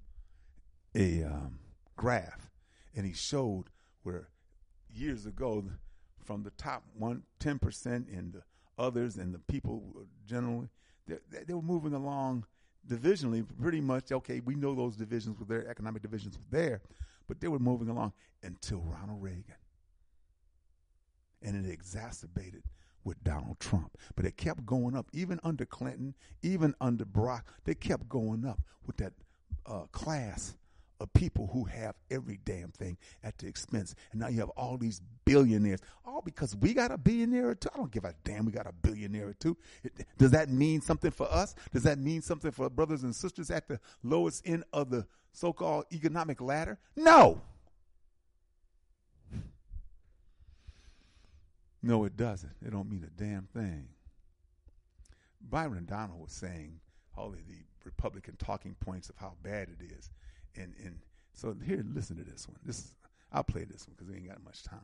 graph, and he showed where years ago, from the top 10% and the others and the people generally, they were moving along divisionally pretty much. Okay, we know those divisions were there, economic divisions were there, but they were moving along until Ronald Reagan. And it exacerbated with Donald Trump. But it kept going up, even under Clinton, even under Barack. They kept going up with that class of people who have every damn thing at the expense. And now you have all these billionaires, all because we got a billionaire or two. I don't give a damn we got a billionaire or two. Does that mean something for us? Does that mean something for brothers and sisters at the lowest end of the so-called economic ladder? No. No, it doesn't. It don't mean a damn thing. Byron Donald was saying all of the Republican talking points of how bad it is. And so here, listen to this one. I'll play this one because we ain't got much time.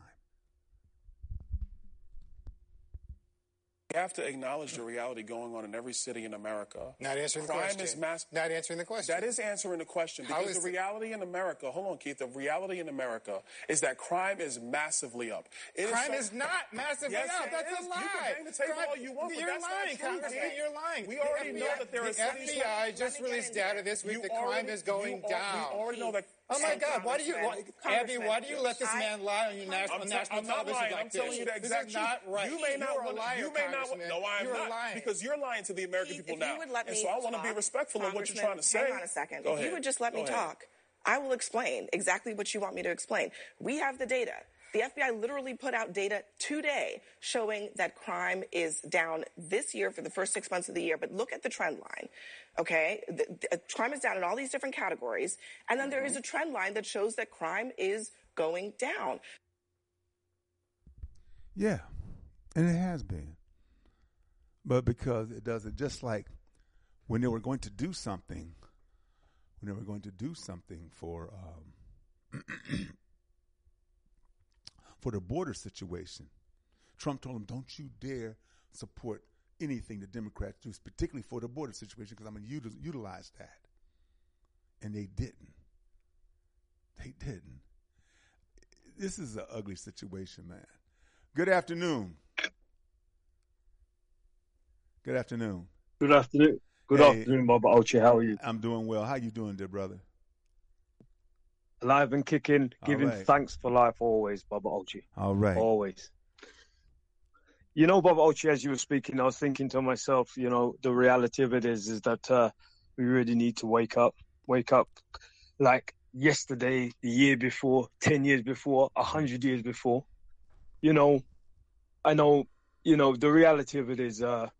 We have to acknowledge the reality going on in every city in America. Not answering the question. Crime is mass. Not answering the question. That is answering the question. Because the reality in America, hold on, Keith, the reality in America is that crime is massively up. Crime is not massively up. That's a lie. You can bang the table all you want, but you're that's lying, not true, Congressman. You're lying. We already know that there are cities. The FBI just released data this week that crime is going down. We already know that. Oh my God! Abby, why do you let this man lie on your national television like I'm telling you the exact truth. Not right. You may not want to. You may not. No, I'm not. Lying. Because you're lying to the American people now. And so I want to be respectful of what you're trying to say. Hang on a second. If you would just let me talk, I will explain exactly what you want me to explain. We have the data. The FBI literally put out data today showing that crime is down this year for the first 6 months of the year. But look at the trend line, okay? The crime is down in all these different categories. And then there is a trend line that shows that crime is going down. Yeah, and it has been. But because it doesn't, just like when they were going to do something, for for the border situation, Trump told them, don't you dare support anything the Democrats do, particularly for the border situation, because I'm going to utilize that. And they didn't. This is an ugly situation, man. Good afternoon. Good afternoon. Good afternoon. Good afternoon, Baba Ochi. How are you? I'm doing well. How you doing, dear brother? Alive and kicking, giving thanks for life always, Baba Ochi. All right. Always. You know, Baba Ochi, as you were speaking, I was thinking to myself, you know, the reality of it is that we really need to wake up like yesterday, the year before, 10 years before, 100 years before. You know, I know, you know, the reality of it is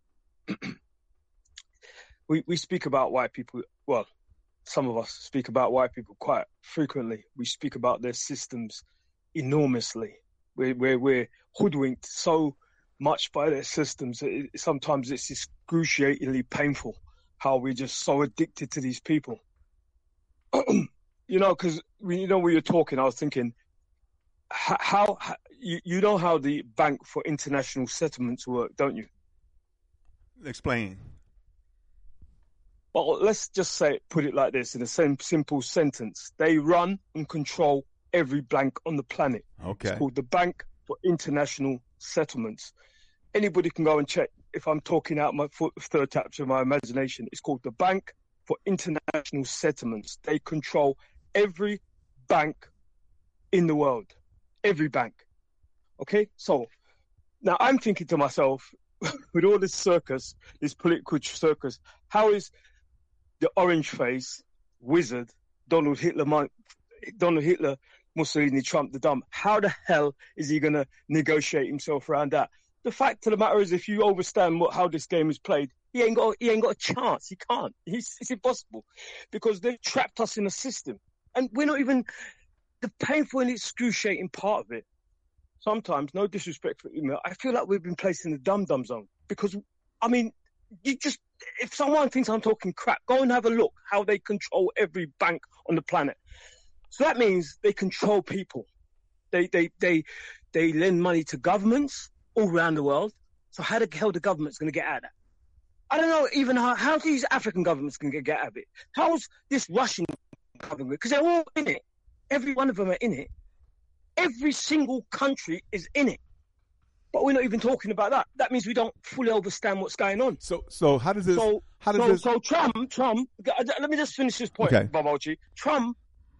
we speak about white people, well, some of us speak about white people quite frequently. We speak about their systems enormously. We're hoodwinked so much by their systems. Sometimes it's excruciatingly painful how we're just so addicted to these people. You know, because we were talking, I was thinking, how you know how the Bank for International Settlements work, don't you? Explain. Well, let's just put it like this in a simple sentence. They run and control every bank on the planet. Okay. It's called the Bank for International Settlements. Anybody can go and check if I'm talking out my third chapter of my imagination. It's called the Bank for International Settlements. They control every bank in the world. Every bank. Okay? So now I'm thinking to myself, with all this circus, this political circus, how is the orange face wizard Donald Hitler, Mussolini, Trump, the dumb? How the hell is he going to negotiate himself around that? The fact of the matter is, if you understand how this game is played, he ain't got a chance. He can't. It's impossible because they've trapped us in a system, and we're not even the painful and excruciating part of it. Sometimes, no disrespect for email, I feel like we've been placed in the dum-dum zone because, I mean, if someone thinks I'm talking crap, go and have a look how they control every bank on the planet. So that means they control people. They lend money to governments all around the world. So how the hell the government's going to get out of that? I don't know even how these African governments can get out of it. How's this Russian government? Because they're all in it. Every one of them are in it. Every single country is in it. But we're not even talking about that. That means we don't fully understand what's going on. So how does this? So Trump. Let me just finish this point, okay. Babaji. Trump.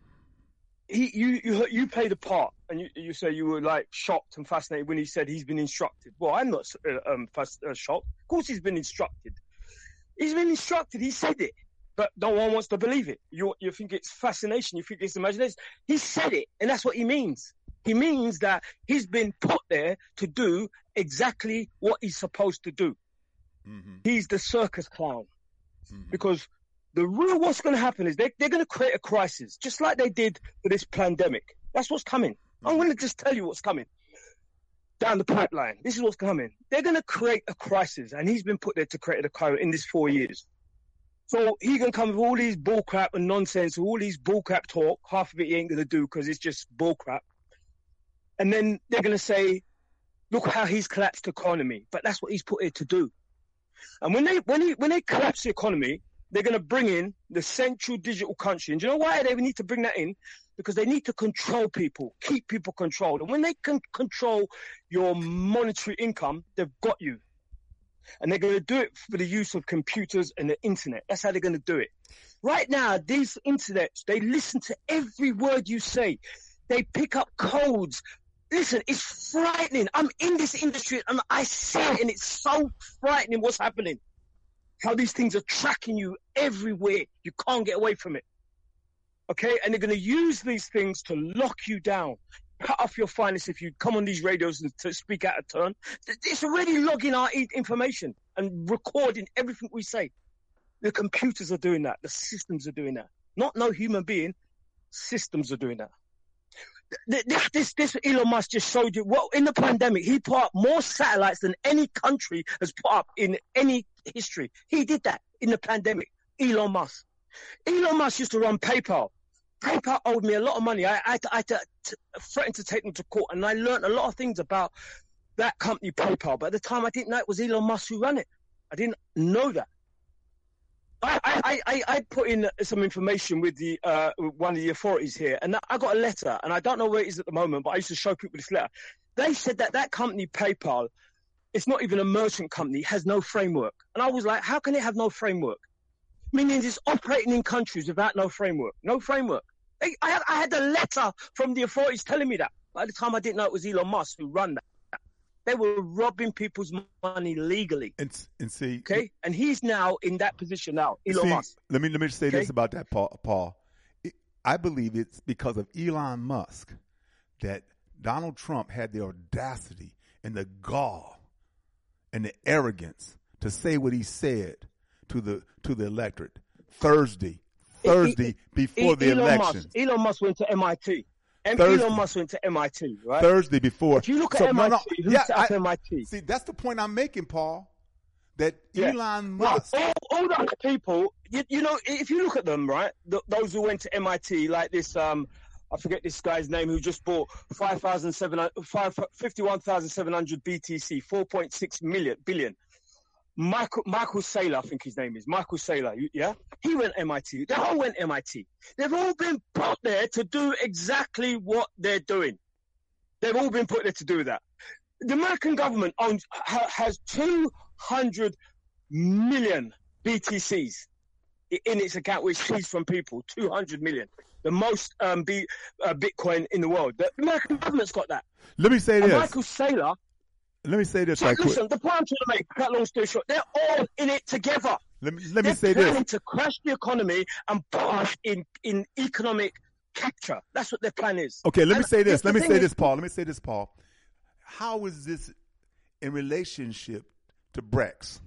You played a part, and you say you were like shocked and fascinated when he said he's been instructed. Well, I'm not shocked. Of course, he's been instructed. He's been instructed. He said it, but no one wants to believe it. You think it's fascination. You think it's imagination. He said it, and that's what he means. He means that he's been put there to do exactly what he's supposed to do. Mm-hmm. He's the circus clown. Mm-hmm. Because the real what's going to happen is they're going to create a crisis, just like they did for this pandemic. That's what's coming. Mm-hmm. I'm going to just tell you what's coming. down the pipeline. This is what's coming. They're going to create a crisis, and he's been put there to create a crisis in this 4 years. So he can come with all these bullcrap and nonsense, all these bullcrap talk. Half of it he ain't going to do because it's just bullcrap. And then they're going to say, look how he's collapsed the economy. But that's what he's put here to do. And when they collapse the economy, they're going to bring in the central digital country. And do you know why they need to bring that in? Because they need to control people, keep people controlled. And when they can control your monetary income, they've got you. And they're going to do it for the use of computers and the internet. That's how they're going to do it. Right now, these internets, they listen to every word you say. They pick up codes. Listen, it's frightening. I'm in this industry and I see it, and it's so frightening what's happening. How these things are tracking you everywhere. You can't get away from it. Okay? And they're going to use these things to lock you down. Cut off your finest if you come on these radios to speak out of turn. It's already logging our information and recording everything we say. The computers are doing that. The systems are doing that. Not no human being. Systems are doing that. This Elon Musk just showed you. Well, in the pandemic, he put up more satellites than any country has put up in any history. He did that in the pandemic. Elon Musk. Elon Musk used to run PayPal. PayPal owed me a lot of money. I had to threaten to take them to court, and I learned a lot of things about that company, PayPal. But at the time, I didn't know it was Elon Musk who ran it. I didn't know that. I put in some information with the one of the authorities here, and I got a letter, and I don't know where it is at the moment, but I used to show people this letter. They said that company, PayPal, it's not even a merchant company, has no framework. And I was like, how can it have no framework? Meaning it's operating in countries without no framework. No framework. I had a letter from the authorities telling me that. But at the time, I didn't know it was Elon Musk who ran that. They were robbing people's money legally. And see, okay, and he's now in that position now. Elon Musk. Let me just say this about that, Paul. I believe it's because of Elon Musk that Donald Trump had the audacity and the gall and the arrogance to say what he said to the electorate Thursday before the election. Elon Musk went to MIT. Elon Musk went to MIT, right? Thursday before. If you look at MIT, who set up MIT? See, that's the point I'm making, Paul. That Elon Musk. All the other people, you know, if you look at them, right, those who went to MIT, like this, I forget this guy's name, who just bought 51,700 BTC, 4.6 billion. Michael Saylor, I think his name is. Michael Saylor, yeah? He went MIT. They all went MIT. They've all been put there to do exactly what they're doing. They've all been put there to do that. The American government has 200 million BTCs in its account, which seized from people. 200 million. The most Bitcoin in the world. The American government's got that. Let me say this. Michael Saylor... Let me say this. So listen, the point I'm trying to make, cut long story short, they're all in it together. Let me say this. They're planning to crash the economy and put us in economic capture. That's what their plan is. Okay, let me say this, Paul. How is this in relationship to Brex?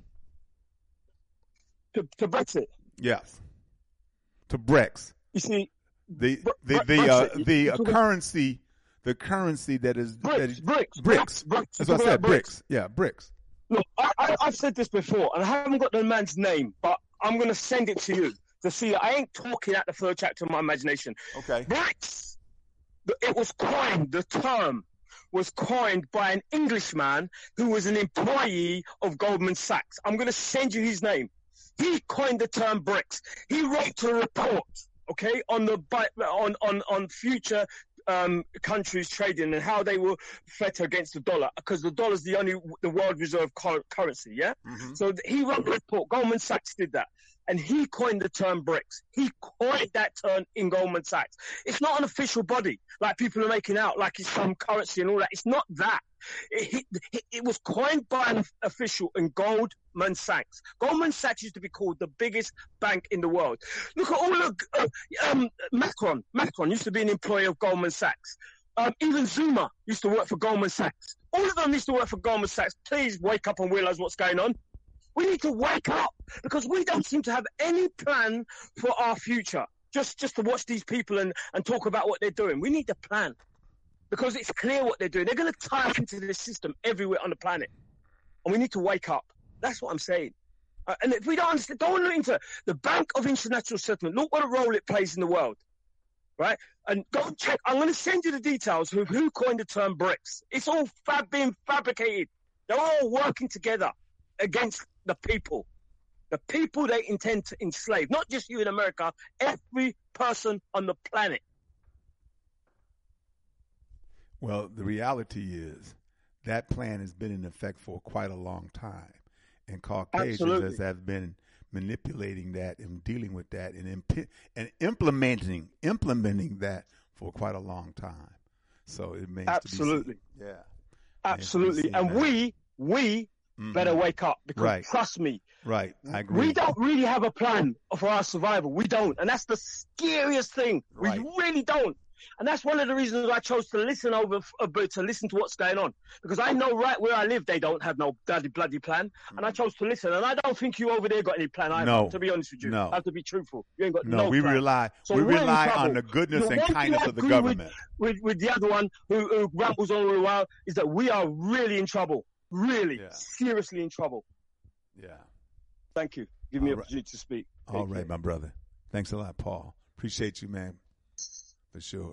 To Brexit? Yes. To Brex. You see, the currency. The currency that is BRICS. That's what I said. BRICS. Yeah, BRICS. Look, I've said this before, and I haven't got the man's name, but I'm going to send it to you to see. I ain't talking out the third chapter of my imagination. Okay. BRICS. It was coined. The term was coined by an Englishman who was an employee of Goldman Sachs. I'm going to send you his name. He coined the term BRICS. He wrote a report, okay, on future countries trading and how they were fed against the dollar, because the dollar is the world reserve currency, yeah? Mm-hmm. So he wrote the report. Goldman Sachs did that. And he coined the term BRICS. He coined that term in Goldman Sachs. It's not an official body like people are making out, like it's some currency and all that. It's not that. It was coined by an official in Goldman Sachs. Goldman Sachs used to be called the biggest bank in the world. Look at all the Macron. Macron used to be an employee of Goldman Sachs. Even Zuma used to work for Goldman Sachs. All of them used to work for Goldman Sachs. Please wake up and realize what's going on. We need to wake up because we don't seem to have any plan for our future. Just to watch these people and talk about what they're doing. We need a plan. because it's clear what they're doing. They're going to tie into the system everywhere on the planet. And we need to wake up. That's what I'm saying. And if we don't understand, don't look into the Bank of International Settlement. Look what a role it plays in the world, right? And go check. I'm going to send you the details of who coined the term BRICS. It's all being fabricated. They're all working together against the people they intend to enslave. Not just you in America, every person on the planet. Well, the reality is that plan has been in effect for quite a long time. And Caucasians have been manipulating that and dealing with that and implementing that for quite a long time. So it means absolutely, to be seen. Yeah, absolutely. And we better wake up because trust me, I agree. We don't really have a plan for our survival. We don't, and that's the scariest thing. Right. We really don't. And that's one of the reasons I chose to listen to listen to what's going on. Because I know right where I live, they don't have no bloody plan. And I chose to listen. And I don't think you over there got any plan either, no, to be honest with you. No. I have to be truthful. You ain't got no we plan. rely on the goodness and kindness of the government. With the other one who rambles on a while is that we are really in trouble. Really, seriously in trouble. Yeah. Thank you. Give me an opportunity to speak. All right, my brother. Thanks a lot, Paul. Appreciate you, man. For sure.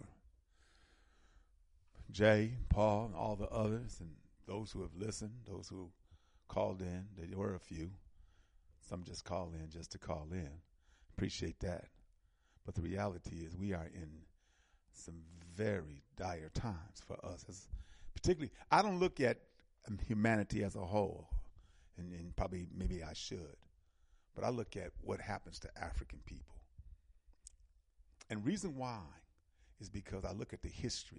Jay, Paul, and all the others, and those who have listened, those who called in, there were a few. Some just called in just to call in. Appreciate that. But the reality is we are in some very dire times for us. Particularly, I don't look at humanity as a whole, and probably maybe I should, but I look at what happens to African people. And reason why is because I look at the history.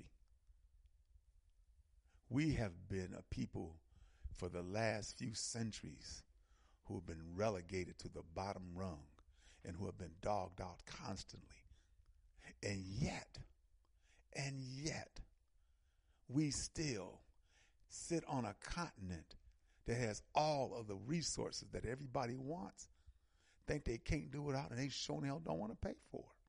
We have been a people for the last few centuries who have been relegated to the bottom rung and who have been dogged out constantly. And yet, we still sit on a continent that has all of the resources that everybody wants, think they can't do without, and they sure hell don't want to pay for it.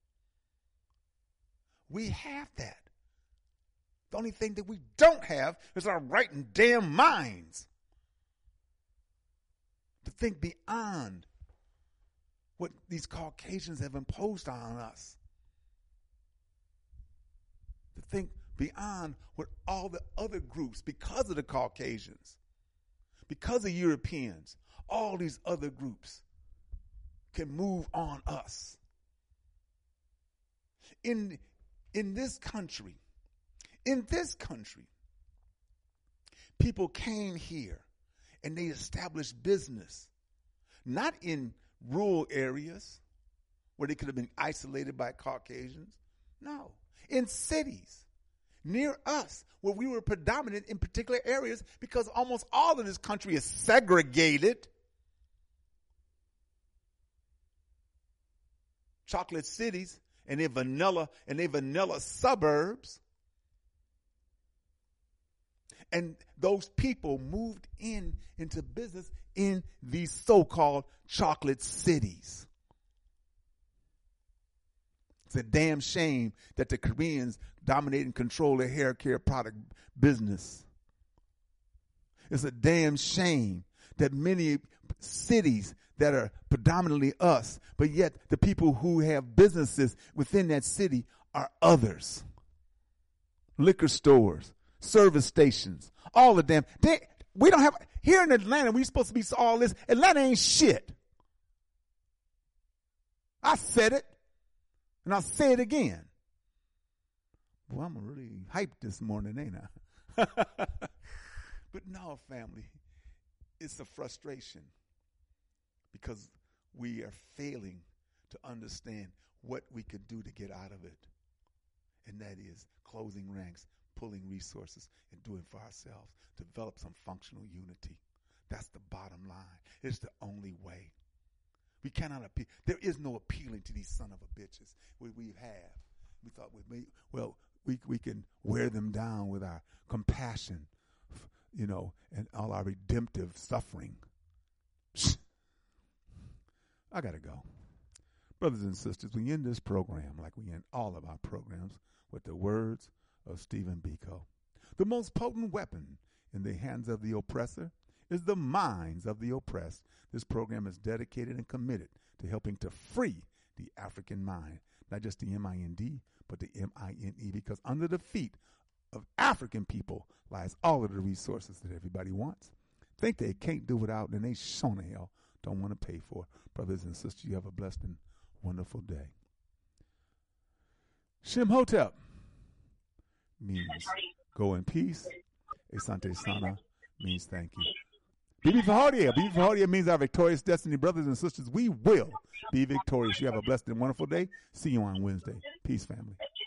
We have that. The only thing that we don't have is our right and damn minds to think beyond what these Caucasians have imposed on us. To think beyond what all the other groups, because of the Caucasians, because of Europeans, all these other groups can move on us. In this country, people came here and they established business, not in rural areas where they could have been isolated by Caucasians. No, in cities near us where we were predominant in particular areas because almost all of this country is segregated. Chocolate cities and their vanilla suburbs. And those people moved into business in these so-called chocolate cities. It's a damn shame that the Koreans dominate and control the hair care product business. It's a damn shame that many cities that are predominantly us, but yet the people who have businesses within that city are others. Liquor stores, service stations, all of them. We don't have, here in Atlanta, we're supposed to be all this. Atlanta ain't shit. I said it, and I'll say it again. Boy, I'm really hyped this morning, ain't I? But no, family, it's a frustration because we are failing to understand what we could do to get out of it. And that is closing ranks, pulling resources, and doing for ourselves. Develop some functional unity. That's the bottom line. It's the only way. We cannot appeal. There is no appealing to these son of a bitches. We thought we can wear them down with our compassion, and all our redemptive suffering. I got to go. Brothers and sisters, we end this program like we end all of our programs with the words of Stephen Biko. The most potent weapon in the hands of the oppressor is the minds of the oppressed. This program is dedicated and committed to helping to free the African mind, not just the M-I-N-D, but the M-I-N-E, because under the feet of African people lies all of the resources that everybody wants. Think they can't do without, and they sure the hell don't want to pay for. Brothers and sisters, you have a blessed and wonderful day. Shemhotep means go in peace. Asante Sana means thank you. Bibi Fahardia. Bibi Fahardia means our victorious destiny. Brothers and sisters, we will be victorious. You have a blessed and wonderful day. See you on Wednesday. Peace, family.